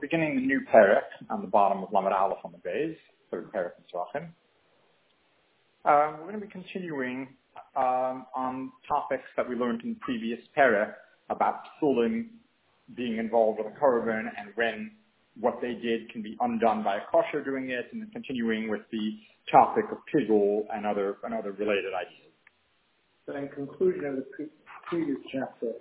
beginning the new parak on the bottom of Lamed Aleph on the base, third parak in Tzachim. We're going to be continuing on topics that we learned in the previous parak about psulim being involved with a korban and when what they did can be undone by a kosher doing it, and then continuing with the topic of pigul and other related ideas. So in conclusion of the previous chapter.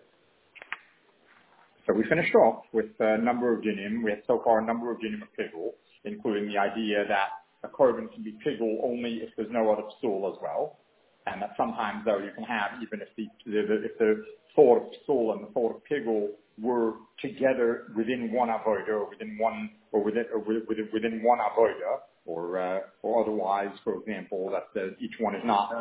So we finished off with a number of dinim. We had so far a number of dinim of pigul, including the idea that a korban can be pigul only if there's no other psul as well, and that sometimes though you can have, even if the thought of psul and the thought of pigul were together within one avodah or within one avodah, or otherwise, for example, that each one is not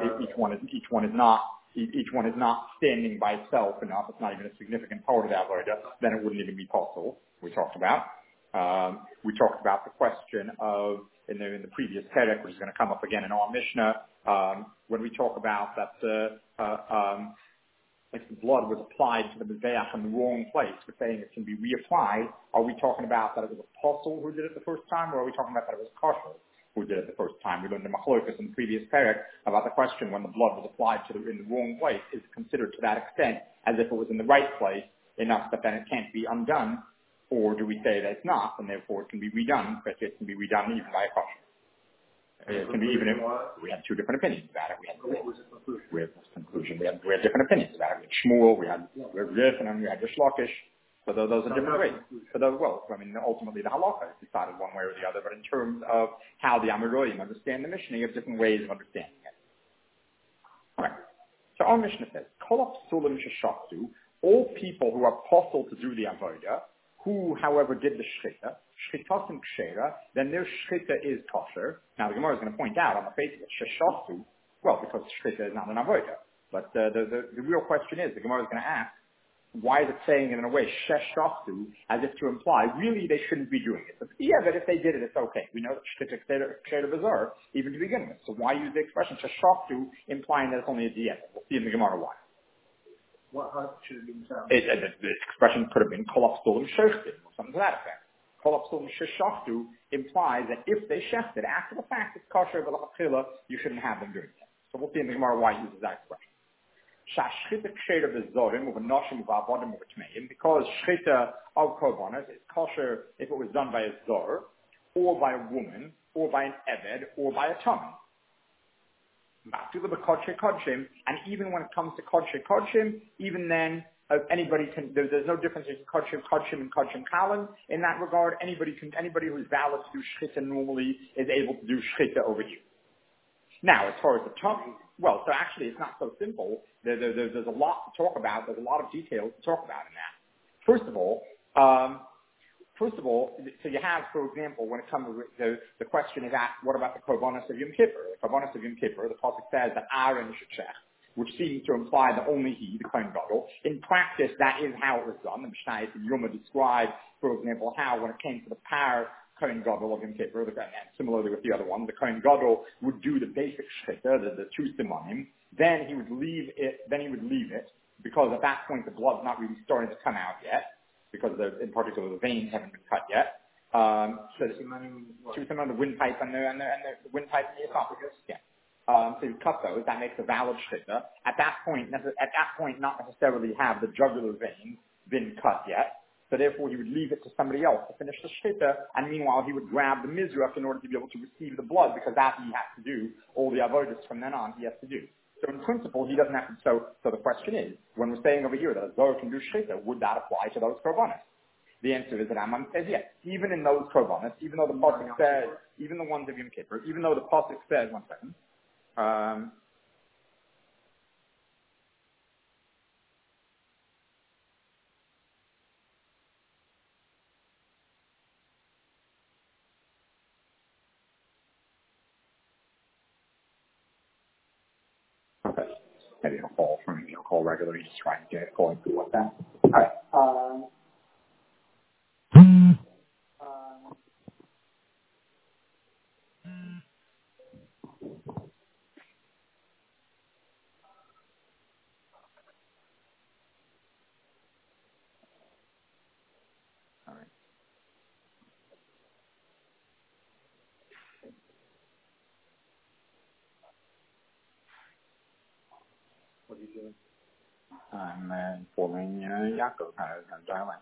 standing by itself enough. It's not even a significant part of the avodah. Then it wouldn't even be possible. We talked about. We talked about the question of in the previous perek, which is going to come up again in our Mishnah, when we talk about that. If the blood was applied to the mizbeach in the wrong place, we're saying it can be reapplied. Are we talking about that it was a apostle who did it the first time, or are we talking about that it was a kosher who did it the first time? We learned the machlokas in the previous parak about the question when the blood was applied in the wrong place, is it considered to that extent as if it was in the right place enough that then it can't be undone, or do we say that it's not, and therefore it can be redone, but it can be redone even by a kosher? It can be even if we had two different opinions about it. We had conclusion. We had different opinions about it. We had Shmuel, we had Riff, and then we had Rish Lakish. So those are different ways. So ultimately the halakha is decided one way or the other, but in terms of how the Amoraim understand the Mishnah, you have different ways of understanding it. Alright. So our Mishnah says, Kol ha'psulim sheshachtu, all people who are apostle to do the avodah, who, however, did the shchita, shchitasim kshera, then their shchita is kosher. Now the Gemara is going to point out on the face of it, sheshachtu, well, because shchita is not an avodah. But the real question is, the Gemara is going to ask, why is it saying it in a way, sheshachtu, as if to imply, really they shouldn't be doing it. But yeah, but if they did it, it's okay. We know that shchita kshera bizarre, even to begin with. So why use the expression sheshachtu, implying that it's only a diet? We'll see in the Gemara why. How should it be sound? The expression could have been kol ha'psulim shechtim, or something to that effect. Kol ha'psulim sheshachtu implies that if they shechted after the fact it's kosher v'lachachila, you shouldn't have them doing it. So we'll see in the Gemara why he uses that expression. Shashchita kshera b'zorim uva noshim uva avodim uva tmeim, because shchita of korbanos is kosher if it was done by a zor, or by a woman, or by an eved, or by a tamim. And even when it comes to Kodshe Kodshim, even then, anybody can, there's no difference between Kodshe Kodshim and Kodshim Kalim. In that regard, anybody who's valid to do Shchita normally is able to do Shchita over here. Now, as far as the tongue, well, so actually it's not so simple. There's a lot to talk about. There's a lot of details to talk about in that. First of all, so you have, for example, when it comes to the question is asked, what about the Korbanos of Yom Kippur? The Korbanos of Yom Kippur, the Pasuk says that Aaron should shech, which seems to imply that only he, the Kohen Gadol. In practice, that is how it was done. The Mishnah and Yoma described, for example, how when it came to the Par Kohen Gadol of Yom Kippur, and similarly with the other one, the Kohen Gadol would do the basic shchita, the two simonim, then he would leave it, because at that point the blood's not really starting to come out yet, because in particular the veins haven't been cut yet. So the the windpipe and the windpipe and the esophagus. Yeah. So you cut those. That makes a valid shchita. At that point, not necessarily have the jugular veins been cut yet. So therefore, he would leave it to somebody else to finish the shchita, and meanwhile he would grab the mizrach in order to be able to receive the blood, because that he has to do. All the avodas from then on he has to do. So in principle, he doesn't have to. So the question is, when we're saying over here that a Zohar can do shchita, would that apply to those korbanos? The answer is that Rambam says yes. Even in those korbanos, even though the pasuk says, even the ones of Yom Kippur, even though the pasuk says, one second. Okay. Maybe he'll call from me. He'll call regularly, just trying to get going through what's that. All right. All right. I'm informing Yaakov how to dial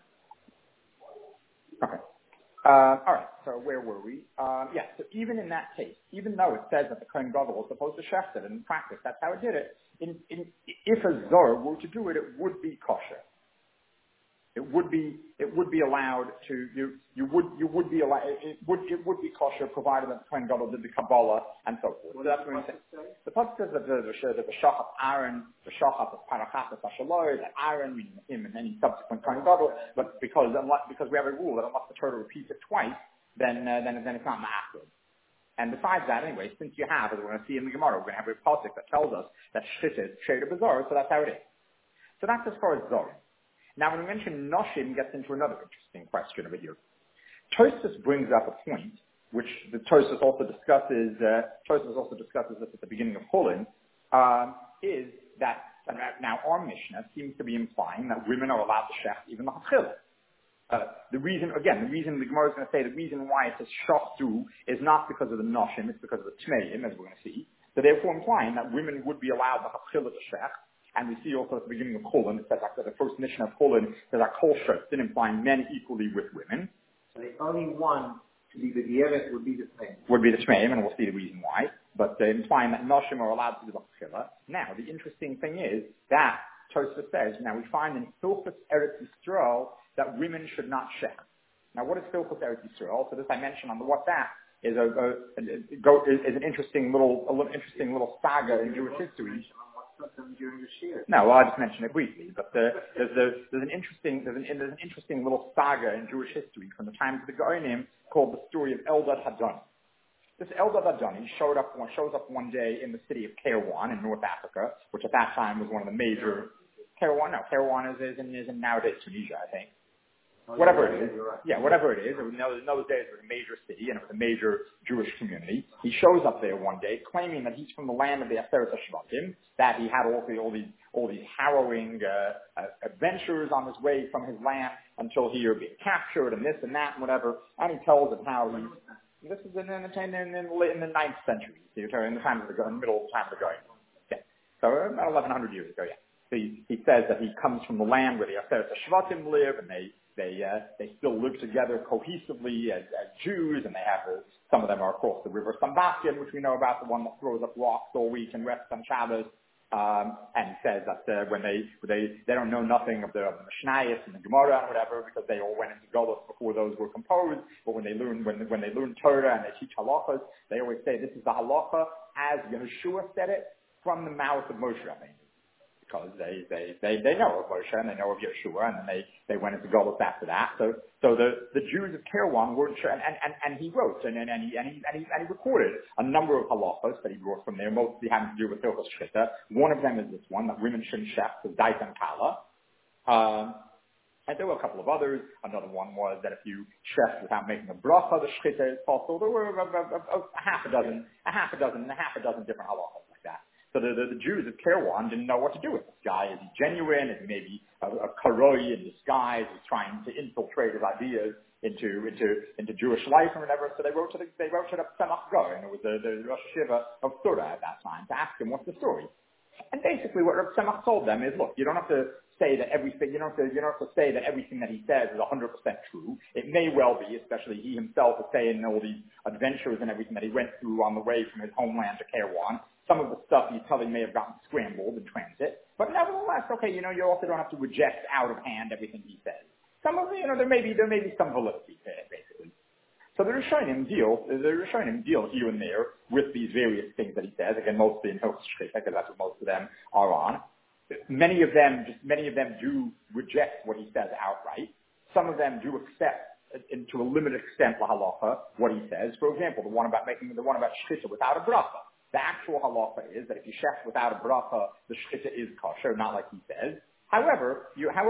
in. Okay. All right, so where were we? So even in that case, even though it says that the Kohen Gadol was supposed to shecht it, and in practice that's how it did it, if a Zor were to do it, it would be kosher. It would be allowed to you would be allowed it would be kosher provided that the Kohen Gadol did the Kabbalah and so forth. So that's what the pasuk says that the shachat Aaron, the shachat of Parachas Hashaloi, that Aaron, meaning him and any subsequent Kohen Gadol, but because we have a rule that unless the Torah repeats it twice, then it's not ma'akud. And besides that, anyway, since you have, as we're going to see in the Gemara, we're going to have a pasuk that tells us that shit is shade of Zor, so that's how it is. So that's as far as Zor. Now, when we mention Noshim, gets into another interesting question over here. Tosfos brings up a point, which the Tosfos also discusses this at the beginning of Chulin, is that now our Mishnah seems to be implying that women are allowed to shecht even the Hachil. The reason the Gemara is going to say the reason why it says shachtu is not because of the Noshim, it's because of the Tmeim, as we're going to see. So therefore implying that women would be allowed the Hachil to shecht. And we see also at the beginning of Chulin, it says that the first Mishnah of Chulin says that Kol Shoftin implying men equally with women. So the only one to be the Dievet would be the Tmeim. Would be the Tmeim, and we'll see the reason why. But implying that Noshim are allowed to do the Chila. Now, the interesting thing is that Tosfos says, now we find in Hilchos Eretz Yisrael that women should not shecht. Now, what is Hilchos Eretz Yisrael? So this I mentioned on the WhatsApp is an interesting little saga in Jewish history. During the Shir. No, well, I just mentioned it briefly, but there's an interesting little saga in Jewish history from the times of the Gaonim called the story of Eldad Hadani. This Eldad Hadani shows up one day in the city of Kairouan in North Africa, which at that time was one of the major. Kairouan is in nowadays Tunisia, I think. Whatever it is. Yeah, whatever it is. In those days, it was a major city, and it was a major Jewish community. He shows up there one day, claiming that he's from the land of the Aseret HaShvatim, that he had all these harrowing adventures on his way from his land until he was being captured, and this and that and whatever. And he tells of how this is in the 9th century, in the middle time of the Goyim. Yeah. So about 1100 years ago, yeah. So he says that he comes from the land where the Aseret HaShvatim live, and they still live together cohesively as Jews, and they have some of them are across the river Sambatyon, which we know about, the one that throws up rocks all week and rests on Shabbos, and says that when they don't know nothing of the Mishnayos and the Gemara and whatever, because they all went into Golus before those were composed, but when they learn Torah and they teach halachas, they always say this is the halacha as Yeshua said it from the mouth of Moshe Rabbeinu. Because they know of Moshe and they know of Yeshua, and then they went into Golus after that. So the Jews of Kairouan weren't sure, and he wrote and he recorded a number of halachos that he brought from there, mostly having to do with Hilchos Shchita. One of them is this one that women shouldn't shecht, the Dait and Kala. And there were a couple of others. Another one was that if you shecht without making a bracha, the Shchita is possible. There were a half a dozen different halachos like that. So the Jews of Kairouan didn't know what to do with this guy. Is he genuine? Is he maybe a karoi in disguise? Is trying to infiltrate his ideas into Jewish life or whatever? So they wrote to the Tzemach Go, and it was the Rosh Hashiva of Surah at that time, to ask him what's the story. And basically what Rav Tzemach told them is, look, you don't have to say that everything, you don't have to say that everything that he says is 100% true. It may well be, especially he himself is saying all these adventures and everything that he went through on the way from his homeland to Kairouan. Some of the stuff he's telling may have gotten scrambled in transit, but nevertheless, okay, you also don't have to reject out of hand everything he says. Some of there may be some validity to it, basically. So the Rishonim deal here and there with these various things that he says. Again, mostly in Hilchos Shchita, because that's what most of them are on. Many of them do reject what he says outright. Some of them do accept, to a limited extent, la halacha, what he says. For example, the one about shchita without a bracha. The actual halacha is that if you shecht without a bracha, the shchita is kosher, not like he says. However,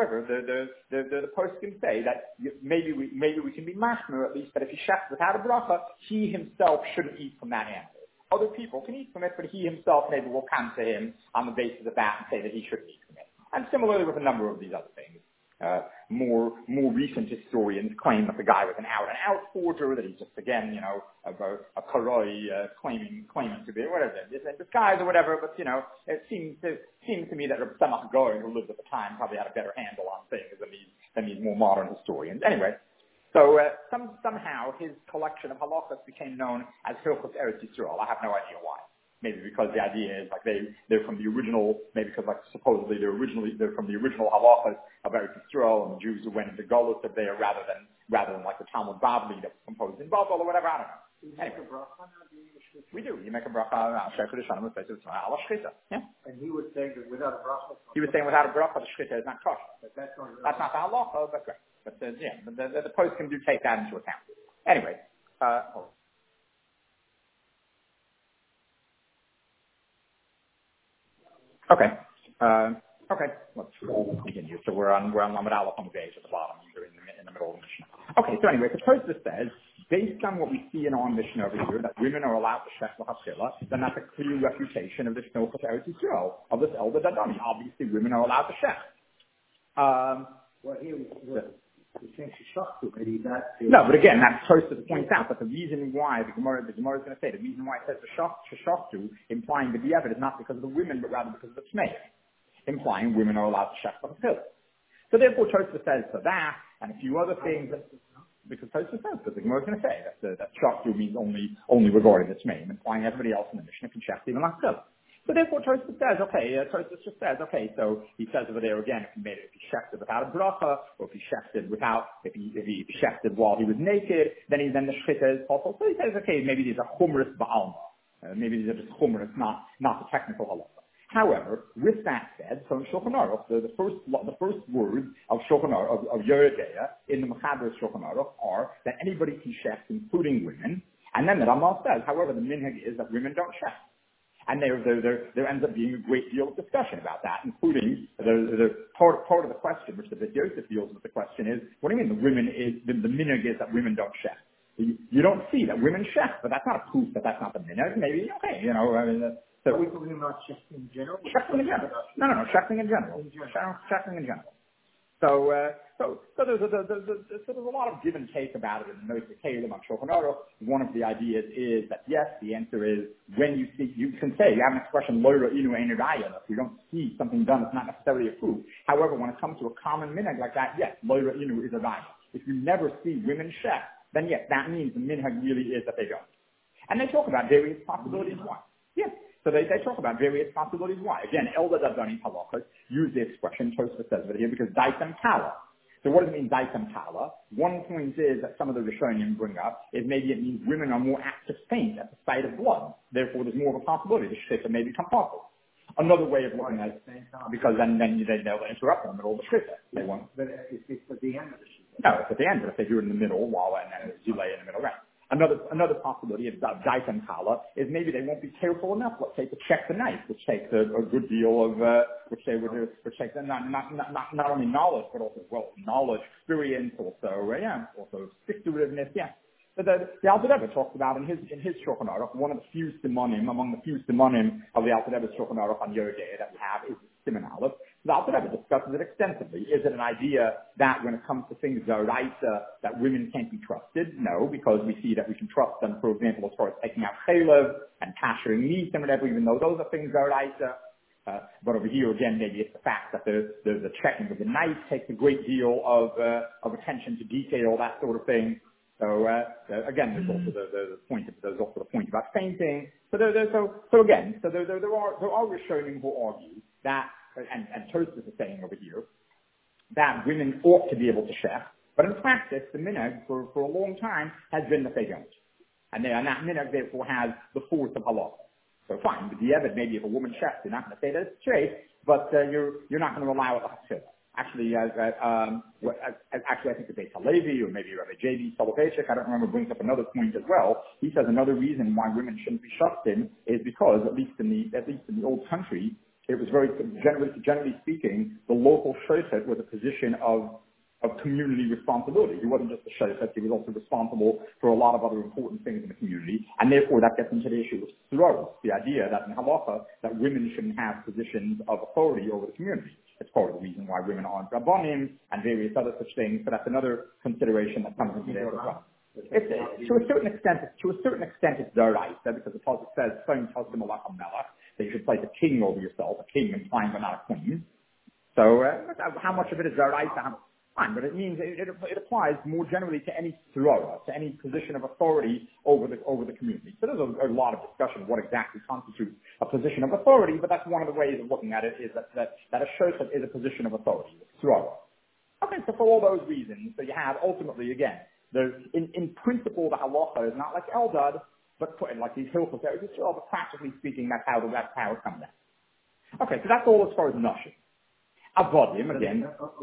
the post can say that maybe we can be mashmer at least that if he shecht without a bracha, he himself shouldn't eat from that animal. Other people can eat from it, but he himself maybe will come to him on the basis of that and say that he shouldn't eat from it. And similarly with a number of these other things. More recent historians claim that the guy was an out-and-out forger, that he's just, again, a karoi claiming to be, whatever, disguise or whatever, but, it seems to me that Samach Goren, who lived at the time, probably had a better handle on things than these more modern historians. Anyway, so somehow his collection of halachas became known as Hilchos Eretz Yisrael. I have no idea why. Maybe because the idea is like they're from the original, maybe because like supposedly they're from the original halachas of Eretz Yisrael, and the Jews who went into Golus are there rather than like the Talmud Bavli that was composed in Babel or whatever. I don't know. Anyway, we do. You make a bracha. Yeah. And he was saying that without a bracha. He was saying without a bracha the shchita is not kosher. That's not the halacha, but great. But the post can do take that into account. Anyway. Okay. Let's continue. So we're on Lamed Aleph on the page at the bottom, either in the middle of the Mishnah. Okay. So anyway, the Tosfos says, based on what we see in our Mishnah over here, that women are allowed to shech l'chasila, then that's a clear refutation of the Hilchos Eretz Yisrael, of this Elda Dadani. Obviously, women are allowed to shech. No, but again, that Tosfos points out that the reason why the Gemara is going to say the reason why it says sheshachtu, implying the diavad, is not because of the women, but rather because of the Tmei, implying women are allowed to shech l'chasila. So therefore, Tosfos says for that and a few other things. Because Tosfos says that the Gemara is going to say that shachtu means only regarding the Tmei, implying everybody else in the Mishnah can shech even l'chasila. So therefore, Tosfos says, so he says over there again, if he shechted without a bracha, or if he shechted while he was naked, then the shchita is possible. So he says, okay, maybe these are chumras ba'alma. Maybe these are just chumras, not the technical halacha. However, with that said, so in Shulchan Aruch, the first words of Shulchan Aruch, of Yoreh Deah, in the Mechaber Shulchan Aruch, are that anybody can shech, including women, and then the Rambam says, however, the minhag is that women don't shech. And there ends up being a great deal of discussion about that, including the part of the question, which the Beit Yosef deals with the question is, what do you mean the minhag is that women don't shech? You don't see that women shech, but that's not a proof that that's not the minhag. Maybe, okay, so are we talking about shechting in general? Shechting in general. No, shechting in general. Shechting in general. So there's a lot of give and take about it in the Notes of Kalim on Shulchan Aruch. One of the ideas is that yes, the answer is when you see, you can say, you have an expression, lo ra'inu ein raya, if you don't see something done, it's not necessarily a proof. However, when it comes to a common minhag like that, yes, lo ra'inu is a raya. If you never see women shech, then yes, that means the minhag really is that they don't. And they talk about various possibilities why. Yes. So they talk about various possibilities why. Again, Elda Dadani halachas use the expression, Tosfos says it here, because daitem kala. So what does it mean, daitem kala? One point is that some of the Rishonim bring up is maybe it means women are more apt to faint at the sight of blood. Therefore, there's more of a possibility the shchita may become possible. Another way of looking at it, because then they'll interrupt in the middle of the shchita. They won't. But it's at the end of the shchita. No, it's at the end. But if they do it in the middle, and then you lay in the middle, right? Another possibility of daitem kala is maybe they won't be careful enough, let's say, to check the knife, which takes a good deal of, which takes not only knowledge, but also, knowledge, experience, also stick-to-itiveness, yeah. But the Alter Rebbe talks about in his Shulchan Aruch, one of the few simonim, among the few simonim of the Alter Rebbe's Shulchan Aruch on Yoreh Deah that we have is the Siman Aleph. The Alter Rebbe discusses it extensively. Is it an idea that when it comes to things d'oraisa, that women can't be trusted? No, because we see that we can trust them, for example, as far as taking out chaylev and kashering meat and whatever, even though those are things d'oraisa. But over here, again, maybe it's the fact that the checking of the knife takes a great deal of attention to detail, that sort of thing. So again, there's also the point about fainting. So there are Rishonim who argue that, and Tosfos is saying over here, that women ought to be able to shech, but in practice, the minhag for a long time has been that they don't, and that minhag therefore has the force of halacha. So fine, but the evidence, maybe if a woman shechs, you're not going to say that it's straight, but you're not going to allow it to hachshila. Actually, I think it's Beit Halevi or maybe Rabbi J.B. Soloveitchik, I don't remember, brings up another point as well. He says another reason why women shouldn't be shechting is because, at least in the old country, it was very generally speaking, the local shochet was a position of community responsibility. He wasn't just a shochet, he was also responsible for a lot of other important things in the community, and therefore that gets into the issue of sroros, the idea that in halacha that women shouldn't have positions of authority over the community. It's part of the reason why women aren't rabbonim and various other such things. But that's another consideration that comes into there as well. To a certain extent, it's deraisa because the pasuk says, that you should place a king over yourself, a king implying but not a queen. So how much of it is deraisa? Fine, but it means it applies more generally to any tzorah, to any position of authority over the community. So there's a lot of discussion of what exactly constitutes a position of authority, but that's one of the ways of looking at it is that a shochet is a position of authority, tzorah. Okay, so for all those reasons, so you have ultimately again, in principle the halacha is not like Eldad, but like these hilchos there, but practically speaking, that's how it comes out. Okay, so that's all as far as nashim. Avodim, again.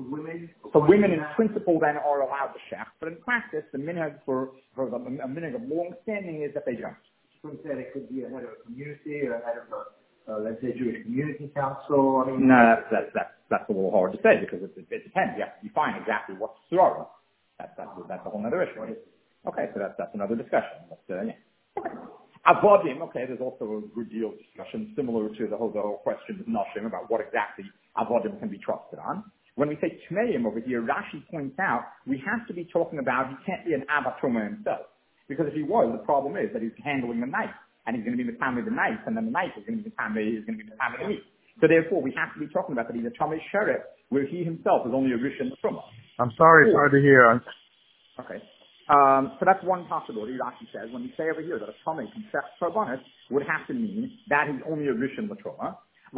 Women in principle then are allowed to shech, but in practice, the minhag for a minhag of long standing is that they don't. You said it could be a head of a community or a head of a, let's say, Jewish community council. I mean, no, that's a little hard to say because it depends. You have to define exactly what's tzorah. That's a whole other issue. Okay, so that's another discussion. But, yeah. Okay. Avodim, okay, there's also a good deal of discussion similar to the whole question of Nashim about what exactly Avodim can be trusted on. When we say Tmeim over here, Rashi points out we have to be talking about he can't be an Avatoma himself. Because if he was, the problem is that he's handling the knife, and he's going to be the time of the knife, and then the knife is going to be the time of the meat. So therefore, we have to be talking about that he's a Tomei Sheriff, where he himself is only a Rishon Truma. I'm sorry, it's hard to hear. Okay. So that's one possibility. Rashi says when we say over here that a Tomei can shech Karbanis would have to mean that he's only a Rishon Truma,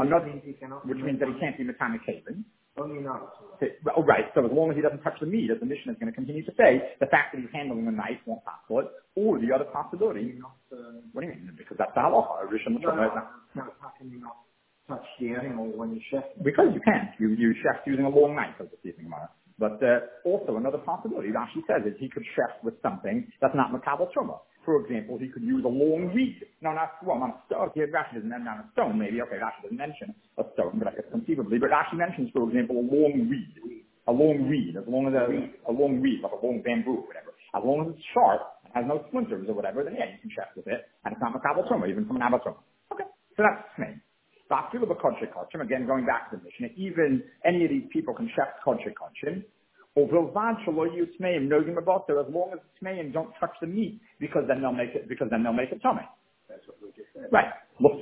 which means that he can't be Matana Kaven. Only not. Oh, right. So as long as he doesn't touch the meat, as the mission is going to continue to say, the fact that he's handling the knife won't possible it, or the other possibility. What do you mean? Because that's the halacha. Rishon Truma. How can you not touch the animal when you chef? Because you can't. You chef using a long knife, as the speaking about. But also another possibility, Rashi says, is he could chef with something that's not makabel truma. For example, he could use a long reed. No, not a stone. Here, Rashi doesn't mention a stone. Maybe, okay, Rashi doesn't mention a stone, but I guess conceivably. But Rashi mentions, for example, a long reed. A long reed, as long as a long reed, like a long bamboo or whatever. As long as it's sharp, and has no splinters or whatever, then yeah, you can chef with it, and it's not makabel truma, even from an abba truma. Okay, so that's me. Again, going back to the mission, even any of these people can chef kodshei kodshim, as long as the tmeim don't touch the meat, because then they'll make it tummy. That's what we just said. Right.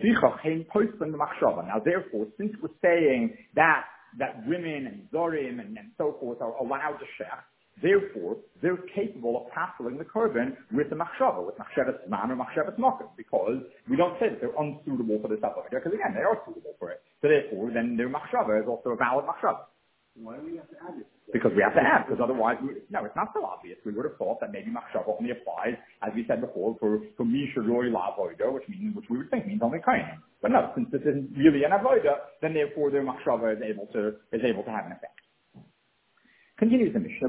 Now, therefore, since we're saying that women and zorim and so forth are allowed to shech, therefore they're capable of tackling the korban with the machshava, with machshavas man or machshavas mokum, because we don't say that they're unsuitable for this avodah, because again, they are suitable for it. So therefore, then their machshava is also a valid machshava. Why do we have to add it? Because we have to add, because otherwise, it's not so obvious. We would have thought that maybe machshava only applies, as we said before, for misha roy la avodah, which we would think means only kohen. But no, since this isn't really an avodah, then therefore their machshava is able to have an effect. Continues the Mishnah.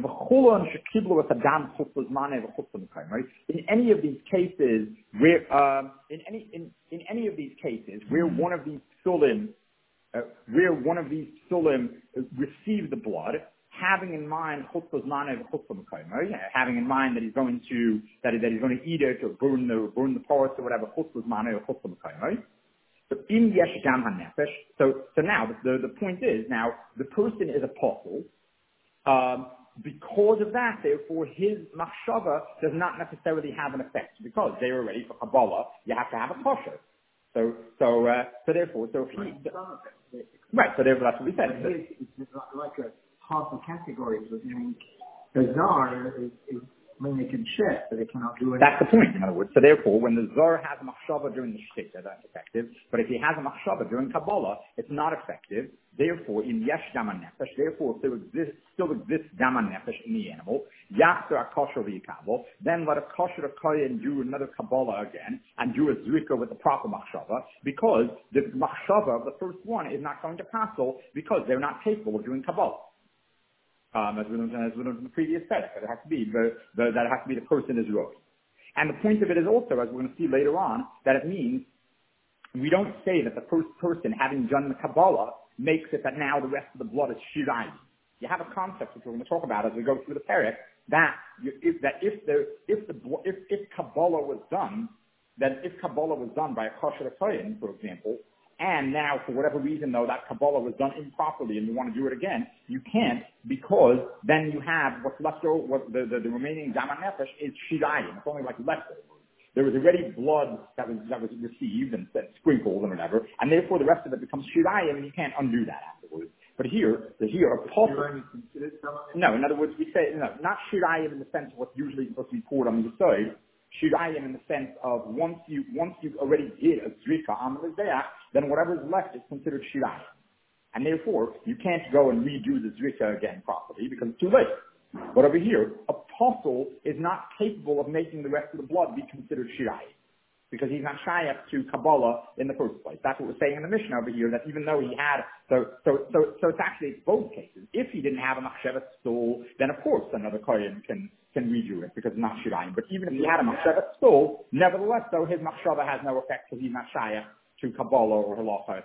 In any of these cases where one of these psulim received the blood, having in mind having in mind that he's going to eat it or burn the parts or whatever. So now the point is, now the person is apostle. Because of that, therefore, his machshava does not necessarily have an effect, because they're already for Kabbalah, you have to have a kosher. So therefore, if he, right, so therefore that's what we said. It's like a half a category, so the Zar is when they can chef, but they cannot do it. That's the point, in other words. So therefore, when the Zar has a machshava during the Shkita, that's effective. But if he has a machshava during Kabbalah, it's not effective. Therefore, in Yesh Daman Nefesh, therefore still exists Daman Nefesh in the animal. Yachzer HaKosher v'Yikabel. Then let a kosher Kohen do another Kabbalah again, and do a Zrika with the proper machshava, because the machshava of the first one is not going to passel, because they're not capable of doing Kabbalah. As we learned in the previous set, that it has to be the person is Roy. And the point of it is also, as we're going to see later on, that it means we don't say that the first person having done the Kabbalah makes it that now the rest of the blood is Shirai. You have a concept which we're going to talk about as we go through the Perek, that if Kabbalah was done by a kosher kohen, for example, and now for whatever reason though that Kabbalah was done improperly and you want to do it again, you can't, because then you have what's left over, the remaining Zaman Nefesh is Shirayim. It's only like leftovers. There was already blood that was received and sprinkled and whatever, and therefore the rest of it becomes Shirayim and you can't undo that afterwards. But here a possible. No, in other words, we say, no, not Shirayim in the sense of what's usually supposed to be poured on the side. Shirayim in the sense of once you already did a Zrika on the Mizbeach, then whatever is left is considered Shirayim. And therefore, you can't go and redo the Zrika again properly because it's too late. But over here, a apostle is not capable of making the rest of the blood be considered Shirayim, because he's not Shayach to Kabbalah in the first place. That's what we're saying in the Mishnah over here, that even though he had, so it's actually both cases. If he didn't have a Machshavas stool, then of course another Kohen can redo it because it's not Shirayim. But even if he had a Machshavas stool, nevertheless though, his Machshava has no effect because he's not Shayach to Kabbalah or Halacha.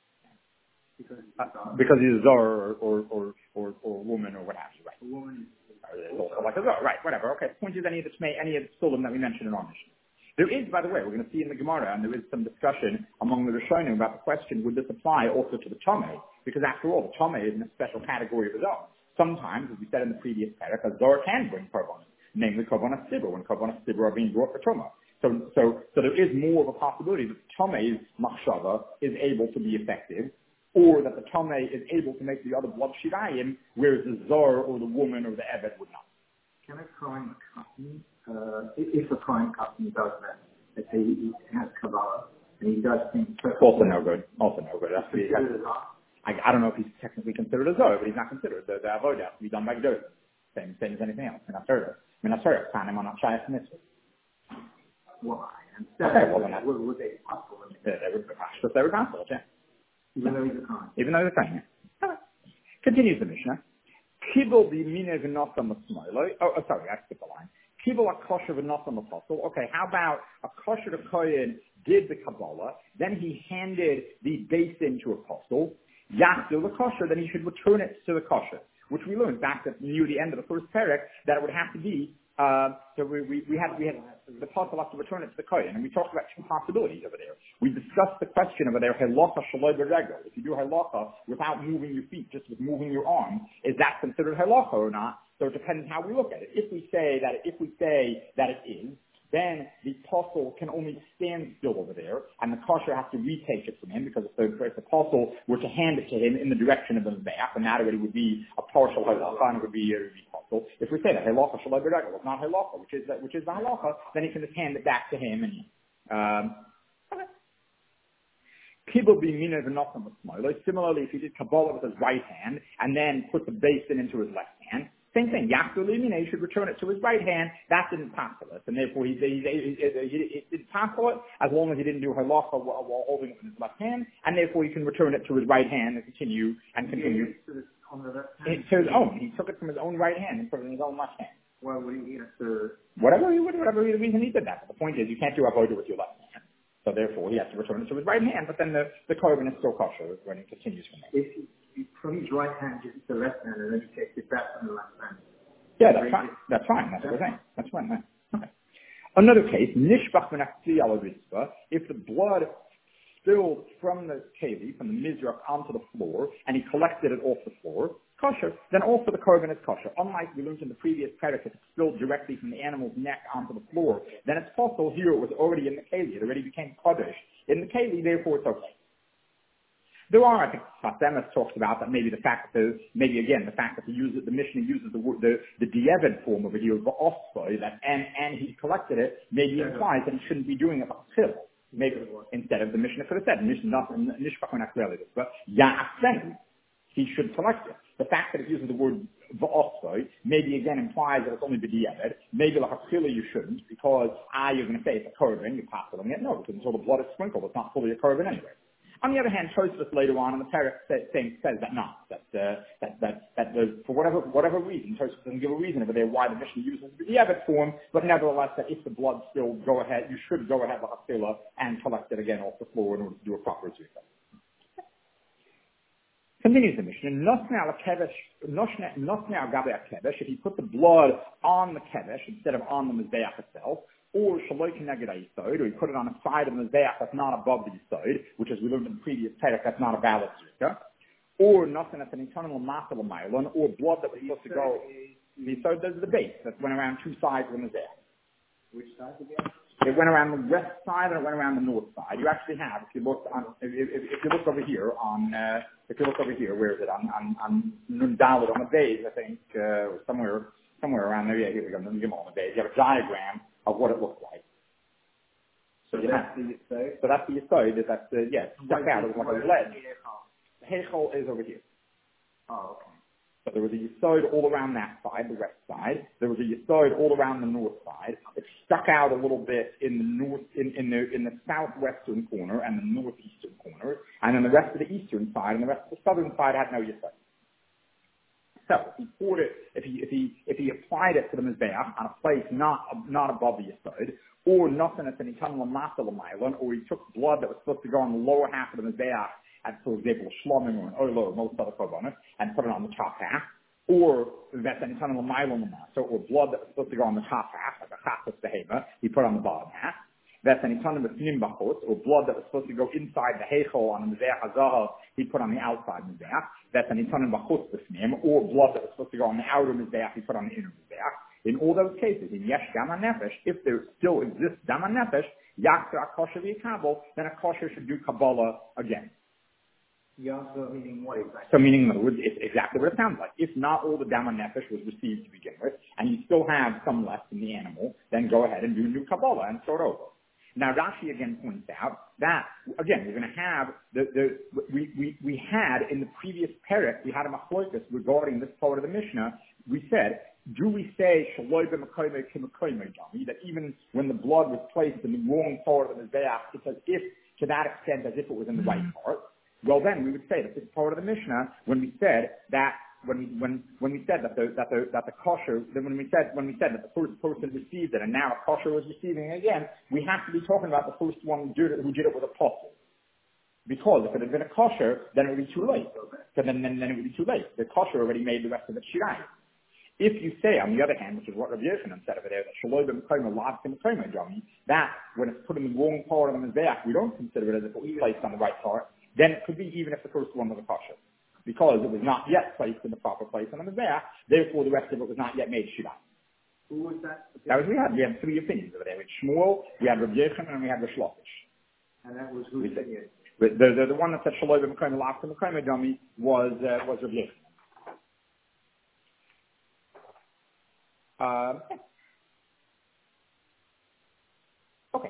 Because he's a Zor or woman or what have you, right? A woman is also like a Zor, right, whatever. Okay, the point is any of the Stolim that we mentioned in our Mishnah. There is, by the way, we're going to see in the Gemara, and there is some discussion among the Rishonim about the question, would this apply also to the Tomei? Because after all, the Tomei is in a special category of his own. Sometimes, as we said in the previous parak, a Zor can bring Korbanos, namely Korbanos Sibur, when Korbanos Sibur are being brought for Tomah. So there is more of a possibility that the Tomei's Machshava is able to be effective, or that the Tomei is able to make the other blood Shirayim, whereas the Zor or the woman or the Eved would not. Can a Kohen company, if a Kohen company does that, let's say he has Kabbalah, and he does things perfectly. Also no good. That's I don't know if he's technically considered a Zor, but he's not considered. The Avodah has to be done by Gdolim. Same as anything else. Minasura, Tanim on Shayach Mitzvah. Why? Okay, well then would they possible? They would possible, yeah. Even though he's a Kohen. Even though he's a Kohen. Continues the Mishnah. Kibble the mina v'nasa masmoilo. Oh, sorry, I skipped the line. Kibble a kosher v'nasa apostle. Okay, how about a kosher to Kohen did the Kabbalah, then he handed the basin to apostle. Yachdu the kosher, then he should return it to the kosher, which we learned back at near the end of the first parak that it would have to be. So we had the apostle has to return it to the Kohen, and we talked about two possibilities over there. We discussed the question over there, halacha shaloi b'regel. If you do halacha without moving your feet, just with moving your arms, is that considered halacha or not? So it depends how we look at it. If we say that it is, then the apostle can only stand still over there, and the kosher has to retake it from him, because if the apostle were to hand it to him in the direction of the Mizbeach, and that already would be a partial halacha, and it would be apostle. If we say that halacha shaloi b'regel, it's not halacha, which is the halacha, then he can just hand it back to him. And similarly, if he did Kabbalah with his right hand and then put the basin into his left hand, same thing. He should return it to his right hand. That didn't possible it, and therefore he didn't possible it as long as he didn't do halacha while holding it in his left hand, and therefore he can return it to his right hand and continue. To his own. He took it from his own right hand and put it in his own left hand. Why would he have to? Whatever reason he did that. But the point is, you can't do avodah with your left hand. So therefore, he has to return it to his right hand. But then the korban is still kosher when he continues from there. If he from his right hand gives it to the left hand, and then he takes it back from the left hand. Yeah, that's fine. That's fine. That's what we're saying. That's fine. Right. Okay. Another case, nishbach v'nachzi ala rizva, if the blood spilled from the keli, from the mizrach onto the floor, and he collected it off the floor, kosher, then also the korban is kosher. Unlike we learned in the previous parak, if it spilled directly from the animal's neck onto the floor, then it's possible here it was already in the keli. It already became kodesh in the keli, therefore it's okay. There are, I think, Sasemis talks about that maybe the fact that the Mishnah uses the dieved form over here, the offside, that and he collected it, maybe implies that he shouldn't be doing it till. Maybe instead of the Mishnah could have said, but he should collect it. The fact that it uses the word v'osoi maybe again implies that it's only b'diavad. Maybe like a chila you shouldn't, because you're going to say it's a korban, you're passing it. No, because until the blood is sprinkled, it's not fully a korban anyway. On the other hand, Tosfos later on in the parak says that not for whatever reason, Tosfos doesn't give a reason over there why the Mishnah uses the diavad form, but nevertheless that if the blood still go ahead, you should go ahead like a chila and collect it again off the floor in order to do a proper zrika. Continues the Mishnah. If he put the blood on the kevesh instead of on the mizbeach itself, or Shaloi Keneged Yisod, or you put it on a side of the Mizbeach that's not above the Yisod, which as we learned in the previous Perek, that's not a valid Zrika, or nothing that's an internal Matzah L'Mailon, or blood that was supposed to go, the Yisod, there's the base that went around two sides of the Mizbeach. Which side again? It went around the west side and it went around the north side. You actually have, if you look over here where is it? On Nundalad on the base, I think, somewhere around there. Yeah, here we go. On the base, you have a diagram of what it looks like. So that's the Yisod? So that's the Yisod. That's the, stuck out of like a ledge. The Heichel is over here. Oh, okay. So there was a Yisod all around that side, the west side. There was a Yisod all around the north side. It stuck out a little bit in the north, in the southwestern corner and the northeastern corner, and then the rest of the eastern side and the rest of the southern side had no Yisod. So if he poured it, if he applied it to the Mizbeach on a place not above the Yisod, or nothing that's an eternal Matzah L'Mailon, or he took blood that was supposed to go on the lower half of the Mizbeach, and for example, Shlomim or an Oilo or most other korbanos, and put it on the top half, or that's an eternal L'Mailon L'Matzah, or blood that was supposed to go on the top half, like a Chafetz Behema, he put on the bottom half. That's an eternal B'fnim Bachutz, or blood that was supposed to go inside the Heichel on the Mizbeach HaZahav, he put on the outside Mizbeach. That's an eternal Bachutz B'fnim, or blood that was supposed to go on the outer Mizbeach, he put on the inner Mizbeach. In all those cases, in Yesh Dama Nefesh, if there still exists Dama Nefesh, Yaksa Akosher V'Yikabel, then a kosher should do Kabbalah again. Yasa meaning what exactly? So meaning, in other words, it's exactly what it sounds like. If not all the Dama Nefesh was received to begin with, and you still have some left in the animal, then go ahead and do new Kabbalah and start over. Now Rashi again points out that, again, we're going to have, we had in the previous Perek, we had a machlokas regarding this part of the Mishnah. We said, do we say Shaloi b'Mekoymei k'Mekoymei Dami, that even when the blood was placed in the wrong part of the Mizbeach, it's as if, to that extent, as if it was in the right part? Well, then we would say that this part of the Mishnah, when we said that when we said that the kosher, when we said that the first person received it and now a kosher was receiving it again, we have to be talking about the first one who did it with a apostle. Because if it had been a kosher, then it would be too late. So then it would be too late. The kosher already made the rest of it shirai. If you say, on the other hand, which is what Rabbi Yochanan said over there, that Shaloi b'Mekoymei lav k'Mekoymei Dami, that when it's put in the wrong part of the Mizbeach, we don't consider it as if it was placed on the right part, then it could be even if the first one was a kosher. Because it was not yet placed in the proper place on the Mizbeach, therefore the rest of it was not yet made shirai. Who was that? We had three opinions over there. We had Shmuel, we had Rabbi Yochanan, and we had Rish Lakish. And that was whose opinion? The one that said Shaloi b'Mekoymei lav k'Mekoymei Dami was Rabbi Yochanan. Okay.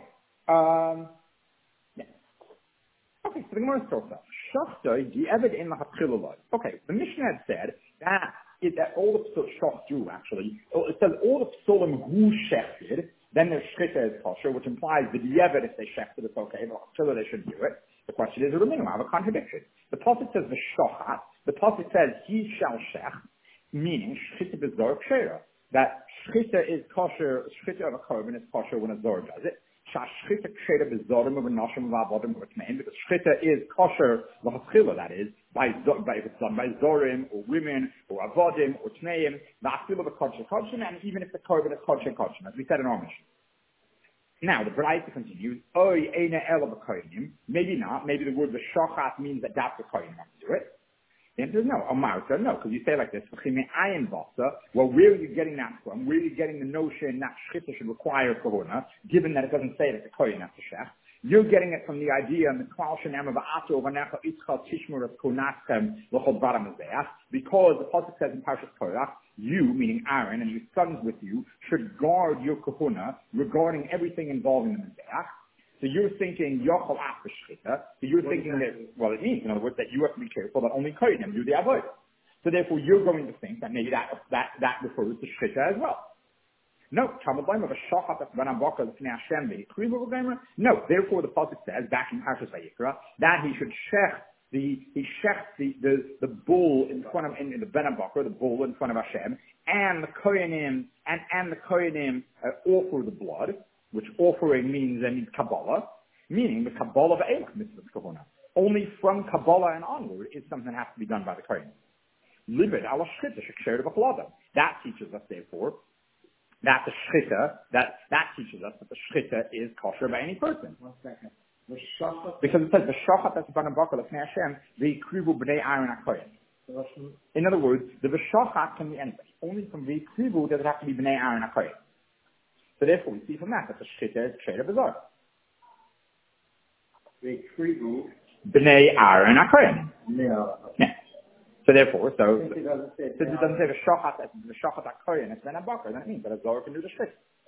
Yeah. Okay, so the Gemara starts out. Shachtoi, the Eved in Mahatchilulai. Okay, the Mishnah had said that all the Shachtu actually, it says all the Psolim who shechted, then there's Shchita is kosher, which implies that the Eved, if they shechted, it's okay, but Chilul they shouldn't do it. The question is, a minimum, I have a contradiction. The Pasuk says the Shochat, the Pasuk says he shall shech, meaning Shchita bezor kshera. That shchita is kosher, shchita of a korban is kosher when a zor does it. Shchita kshera bezorim of a noshim v'avodim of a tmeim, because shchita is kosher l'chatzchila, that is, if it's done by zorim, or women, or avodim, or tmeim, v'afil of a kosher kosher, and even if the korban is kosher kosher, as we said in our mission. Now, the Braita continues, oy eina ela b'koinim, maybe not, maybe the word v'shochat means that that's the koinim have to do it. The answer is no. Amarta, no, because you say like this, well, where are you getting that from? Where are you getting the notion that shchita should require kahuna, given that it doesn't say that the kohen has to shech? You're getting it from the idea in the Klal Shenem of Ato Vanecha Itzchak Tishmur of Konaschem L'chol Baram Mizbeach, because the Pasuk says in Parshas Korach, you, meaning Aaron, and your sons with you, should guard your kahuna regarding everything involving the Mizbeach. So you're thinking Yochel after Shchita. So you're thinking that, well, it means, in other words, that you have to be careful that only Kohanim do the avodah. So therefore, you're going to think that maybe that refers to Shchita as well. No, no. Therefore, the pasuk says back in Parshas Vayikra that he should shech the bull in front of in the Ben Bakar, the bull in front of Hashem, and the Kohanim and the Kohanim offer the blood, which offering means Kabbalah, meaning the Kabbalah of Eilach mitzvah kahuna. Only from Kabbalah and onward is something that has to be done by the Kohanim. Libid ala shchita sheksheret b'chlada. That teaches us, therefore, that the shchita, that teaches us that the shchita is kosher by any person. 1 second. The shochat. Because it says, the shochat that's bana bakal of Hashem, the krivu b'nei Aaron HaKohen. In other words, the shochat can be anybody. Only from the krivu does it have to be b'nei Aaron HaKohen. So therefore we see from that the shchita is ksheda b'zor. The krivu. B'nei Aaron HaKohen. No. Yeah. So therefore, Since it doesn't say the shochat HaKohen, it's b'nei bakal, then it means that a zor can do the shchita.